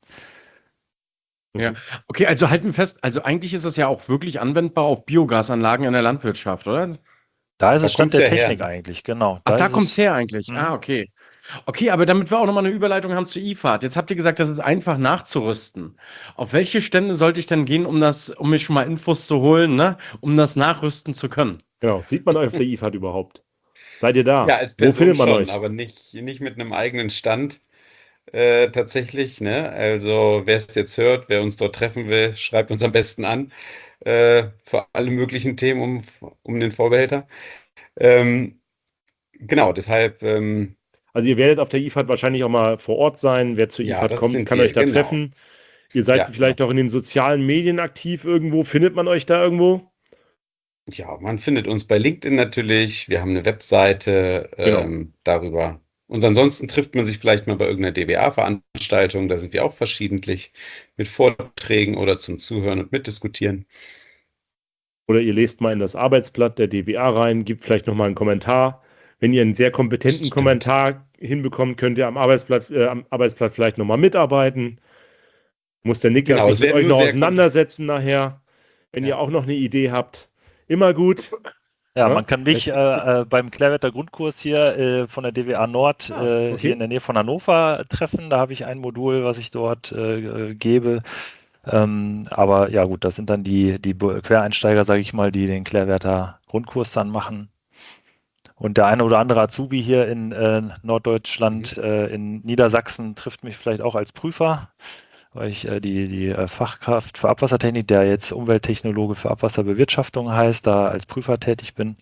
Ja, okay, also halten wir fest, also eigentlich ist es ja auch wirklich anwendbar auf Biogasanlagen in der Landwirtschaft, oder? Da ist Da es Stand kommt's der ja her, Technik ne? eigentlich, genau. Ach, da ist kommt's es- her eigentlich. Mhm. Okay. Okay, aber damit wir auch nochmal eine Überleitung haben zur IFAD. Jetzt habt ihr gesagt, das ist einfach nachzurüsten. Auf welche Stände sollte ich denn gehen, um mir schon mal Infos zu holen, ne? Um das nachrüsten zu können? Genau. Sieht man euch auf der IFAD überhaupt? Seid ihr Ja, da? als Wo Person findet man schon, euch? aber nicht mit einem eigenen Stand tatsächlich, ne? Also wer es jetzt hört, wer uns dort treffen will, schreibt uns am besten an für alle möglichen Themen um den Vorbehälter. Ähm, genau, deshalb, Also ihr werdet auf der IFAD wahrscheinlich auch mal vor Ort sein. Wer zur ja, IFAD das kommt, sind kann euch wir, da genau. treffen. Ihr seid Ja, vielleicht auch in den sozialen Medien aktiv irgendwo. Findet man euch da irgendwo? ja, man findet uns bei LinkedIn natürlich. Wir haben eine Webseite Genau. darüber. Und ansonsten trifft man sich vielleicht mal bei irgendeiner DBA-Veranstaltung. Da sind wir auch verschiedentlich mit Vorträgen oder zum Zuhören und Mitdiskutieren. Oder ihr lest mal in das Arbeitsblatt der DWA rein, gebt vielleicht nochmal einen Kommentar. Wenn ihr einen sehr kompetenten Stimmt. Kommentar hinbekommt, könnt ihr am Arbeitsblatt vielleicht nochmal mitarbeiten. Muss der Niklas Genau, sich es mit werden euch nur noch sehr kompliziert. auseinandersetzen nachher, wenn ihr Ja. auch noch eine Idee habt. Immer gut. Ja, Ne? man kann mich beim Klärwerter Grundkurs hier von der DWA Nord hier in Okay. der Nähe von Hannover treffen. Da habe ich ein Modul, was ich dort gebe. Aber ja gut, das sind dann die Quereinsteiger, sage ich mal, die den Klärwerter Grundkurs dann machen. Und der eine oder andere Azubi hier in Mhm. Norddeutschland, in Niedersachsen, trifft mich vielleicht auch als Prüfer, weil ich die Fachkraft für Abwassertechnik, der jetzt Umwelttechnologe für Abwasserbewirtschaftung heißt, da als Prüfer tätig bin.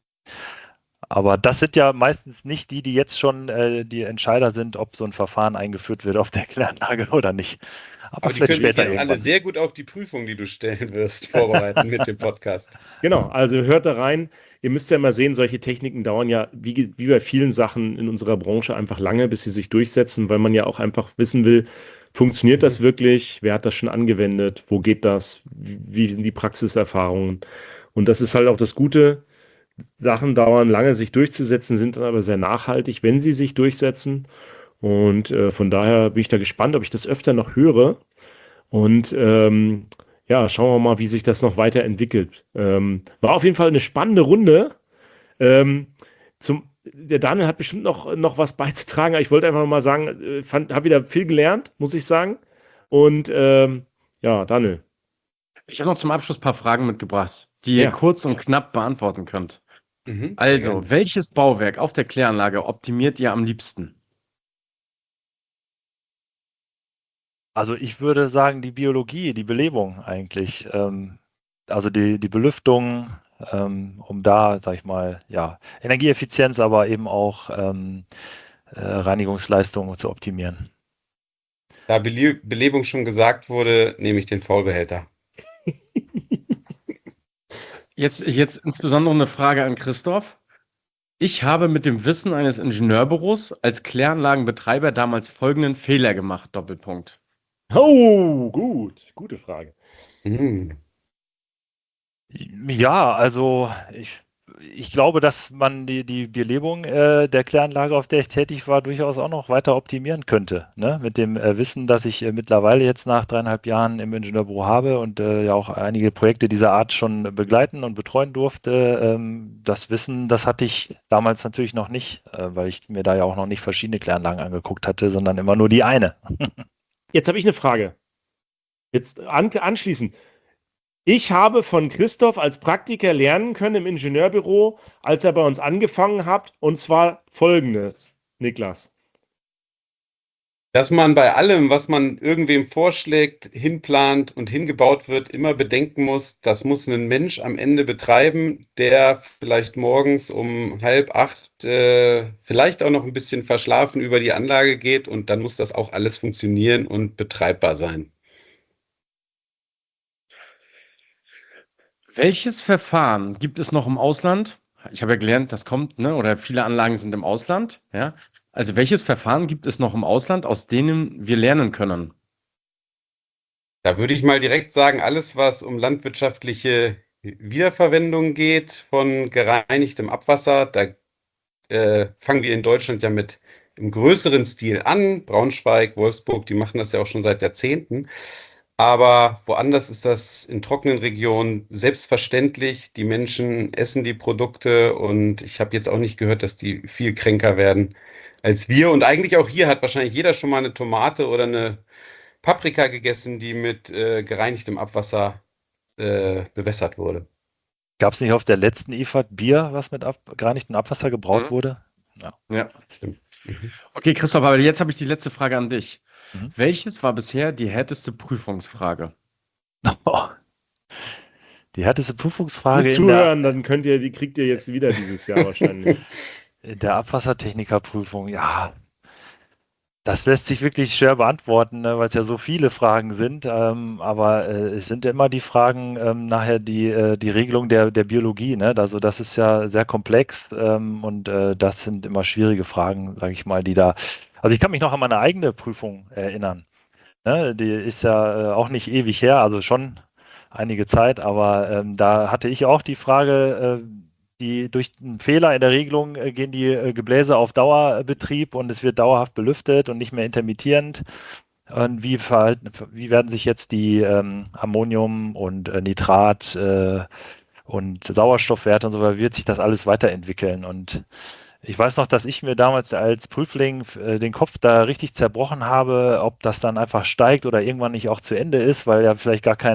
Aber das sind ja meistens nicht die jetzt schon die Entscheider sind, ob so ein Verfahren eingeführt wird auf der Kläranlage oder nicht. Aber Aber die vielleicht können sich später jetzt alle irgendwann. sehr gut auf die Prüfung, die du stellen wirst, vorbereiten mit dem Podcast. Genau, also hört da rein. Ihr müsst ja mal sehen, solche Techniken dauern ja wie bei vielen Sachen in unserer Branche einfach lange, bis sie sich durchsetzen, weil man ja auch einfach wissen will, funktioniert das Mhm. wirklich? Wer hat das schon angewendet? Wo geht das? Wie sind die Praxiserfahrungen? Und das ist halt auch das Gute. Sachen dauern lange, sich durchzusetzen, sind dann aber sehr nachhaltig, wenn sie sich durchsetzen. Und von daher bin ich da gespannt, ob ich das öfter noch höre. Und ja, schauen wir mal, wie sich das noch weiterentwickelt. War auf jeden Fall eine spannende Runde. Der Daniel hat bestimmt noch was beizutragen. Aber ich wollte einfach mal sagen, habe wieder viel gelernt, muss ich sagen. Und ja, Daniel. Ich habe noch zum Abschluss ein paar Fragen mitgebracht, die ihr Ja. kurz und knapp beantworten könnt. Sehr gerne. Also, welches Bauwerk auf der Kläranlage optimiert ihr am liebsten? Also ich würde sagen, die Biologie, die Belebung eigentlich. Also die Belüftung, um da, sag ich mal, ja, Energieeffizienz, aber eben auch Reinigungsleistung zu optimieren. Da Belebung schon gesagt wurde, nehme ich den Vollbehälter. Jetzt insbesondere eine Frage an Christoph. Ich habe mit dem Wissen eines Ingenieurbüros als Kläranlagenbetreiber damals folgenden Fehler gemacht: Doppelpunkt. Oh, gut. Gute Frage. Mhm. Ja, also ich ich glaube, dass man die Belebung der Kläranlage, auf der ich tätig war, durchaus auch noch weiter optimieren könnte. Ne? Mit dem Wissen, das ich mittlerweile jetzt nach 3,5 Jahren im Ingenieurbüro habe und ja auch einige Projekte dieser Art schon begleiten und betreuen durfte. Das Wissen, das hatte ich damals natürlich noch nicht, weil ich mir da ja auch noch nicht verschiedene Kläranlagen angeguckt hatte, sondern immer nur die eine. Jetzt habe ich eine Frage. Jetzt anschließend. Ich habe von Christoph als Praktiker lernen können im Ingenieurbüro, als er bei uns angefangen hat, und zwar Folgendes, Niklas. Dass man bei allem, was man irgendwem vorschlägt, hinplant und hingebaut wird, immer bedenken muss, das muss ein Mensch am Ende betreiben, der vielleicht morgens um 7:30, vielleicht auch noch ein bisschen verschlafen über die Anlage geht, und dann muss das auch alles funktionieren und betreibbar sein. Welches Verfahren gibt es noch im Ausland? Ich habe ja gelernt, das kommt, ne? Oder viele Anlagen sind im Ausland, ja. Also welches Verfahren gibt es noch im Ausland, aus denen wir lernen können? Da würde ich mal direkt sagen, alles, was um landwirtschaftliche Wiederverwendung geht von gereinigtem Abwasser, da fangen wir in Deutschland ja mit im größeren Stil an. Braunschweig, Wolfsburg, die machen das ja auch schon seit Jahrzehnten. Aber woanders ist das in trockenen Regionen selbstverständlich. Die Menschen essen die Produkte, und ich habe jetzt auch nicht gehört, dass die viel kränker werden als wir. Und eigentlich auch hier hat wahrscheinlich jeder schon mal eine Tomate oder eine Paprika gegessen, die mit gereinigtem Abwasser bewässert wurde. Gab es nicht auf der letzten IFAD Bier, was mit gereinigtem Abwasser gebraut Mhm. wurde? Ja. Ja. Stimmt. Mhm. Okay, Christoph, aber jetzt habe ich die letzte Frage an dich. Mhm. Welches war bisher die härteste Prüfungsfrage? Die härteste Prüfungsfrage Gut zuhören, dann kriegt ihr jetzt wieder dieses Jahr wahrscheinlich. in der Abwassertechnikerprüfung, ja, das lässt sich wirklich schwer beantworten, ne, weil es ja so viele Fragen sind. Aber es sind ja immer die Fragen nachher die Regelung der Biologie. Ne? Also das ist ja sehr komplex und das sind immer schwierige Fragen, sage ich mal, die da. Also ich kann mich noch an meine eigene Prüfung erinnern. Ne? Die ist ja auch nicht ewig her, also schon einige Zeit, aber da hatte ich auch die Frage, die durch einen Fehler in der Regelung gehen die Gebläse auf Dauerbetrieb und es wird dauerhaft belüftet und nicht mehr intermittierend. Und wie werden sich jetzt die Ammonium und Nitrat und Sauerstoffwerte und so weiter, wird sich das alles weiterentwickeln? Und ich weiß noch, dass ich mir damals als Prüfling den Kopf da richtig zerbrochen habe, ob das dann einfach steigt oder irgendwann nicht auch zu Ende ist, weil ja vielleicht gar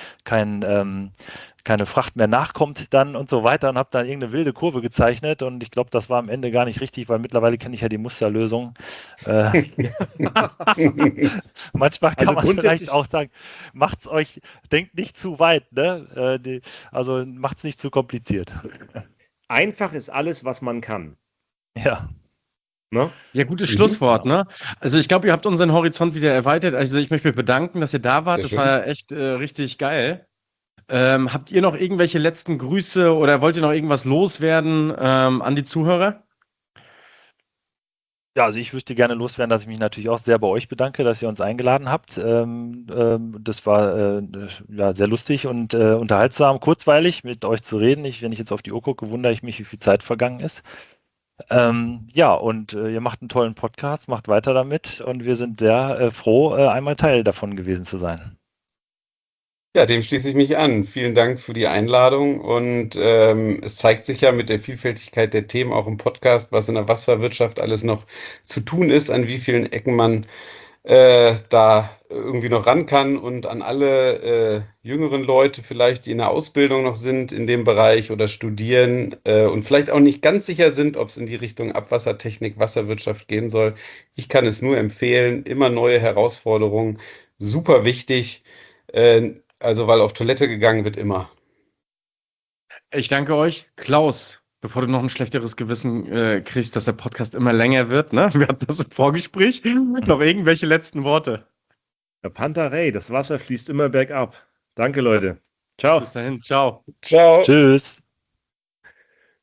keine Fracht mehr nachkommt dann und so weiter, und habe dann irgendeine wilde Kurve gezeichnet, und ich glaube, das war am Ende gar nicht richtig, weil mittlerweile kenne ich ja die Musterlösung. Manchmal kann Also man grundsätzlich- vielleicht auch sagen, denkt nicht zu weit, ne? Also macht es nicht zu kompliziert. Einfach ist alles, was man kann. Ja. Ne? Ja, gutes Schlusswort, ne? Also ich glaube, ihr habt unseren Horizont wieder erweitert. Also ich möchte mich bedanken, dass ihr da wart. Sehr Das schön. war echt richtig geil. Habt ihr noch irgendwelche letzten Grüße oder wollt ihr noch irgendwas loswerden an die Zuhörer? Ja, also ich möchte gerne loswerden, dass ich mich natürlich auch sehr bei euch bedanke, dass ihr uns eingeladen habt. Das war ja, sehr lustig und unterhaltsam, kurzweilig mit euch zu reden. Wenn ich jetzt auf die Uhr gucke, wundere ich mich, wie viel Zeit vergangen ist. Ja, und ihr macht einen tollen Podcast, macht weiter damit, und wir sind sehr froh, einmal Teil davon gewesen zu sein. Ja, dem schließe ich mich an. Vielen Dank für die Einladung, und es zeigt sich ja mit der Vielfältigkeit der Themen auch im Podcast, was in der Wasserwirtschaft alles noch zu tun ist, an wie vielen Ecken man da irgendwie noch ran kann, und an alle jüngeren Leute vielleicht, die in der Ausbildung noch sind in dem Bereich oder studieren und vielleicht auch nicht ganz sicher sind, ob es in die Richtung Abwassertechnik, Wasserwirtschaft gehen soll. Ich kann es nur empfehlen, immer neue Herausforderungen, super wichtig. Also, weil auf Toilette gegangen wird immer. Ich danke euch. Klaus, bevor du noch ein schlechteres Gewissen kriegst, dass der Podcast immer länger wird, ne? Wir hatten das im Vorgespräch. Noch irgendwelche letzten Worte? Der Pantarei, das Wasser fließt immer bergab. Danke, Leute. Ciao. Bis dahin, ciao. Ciao. Tschüss.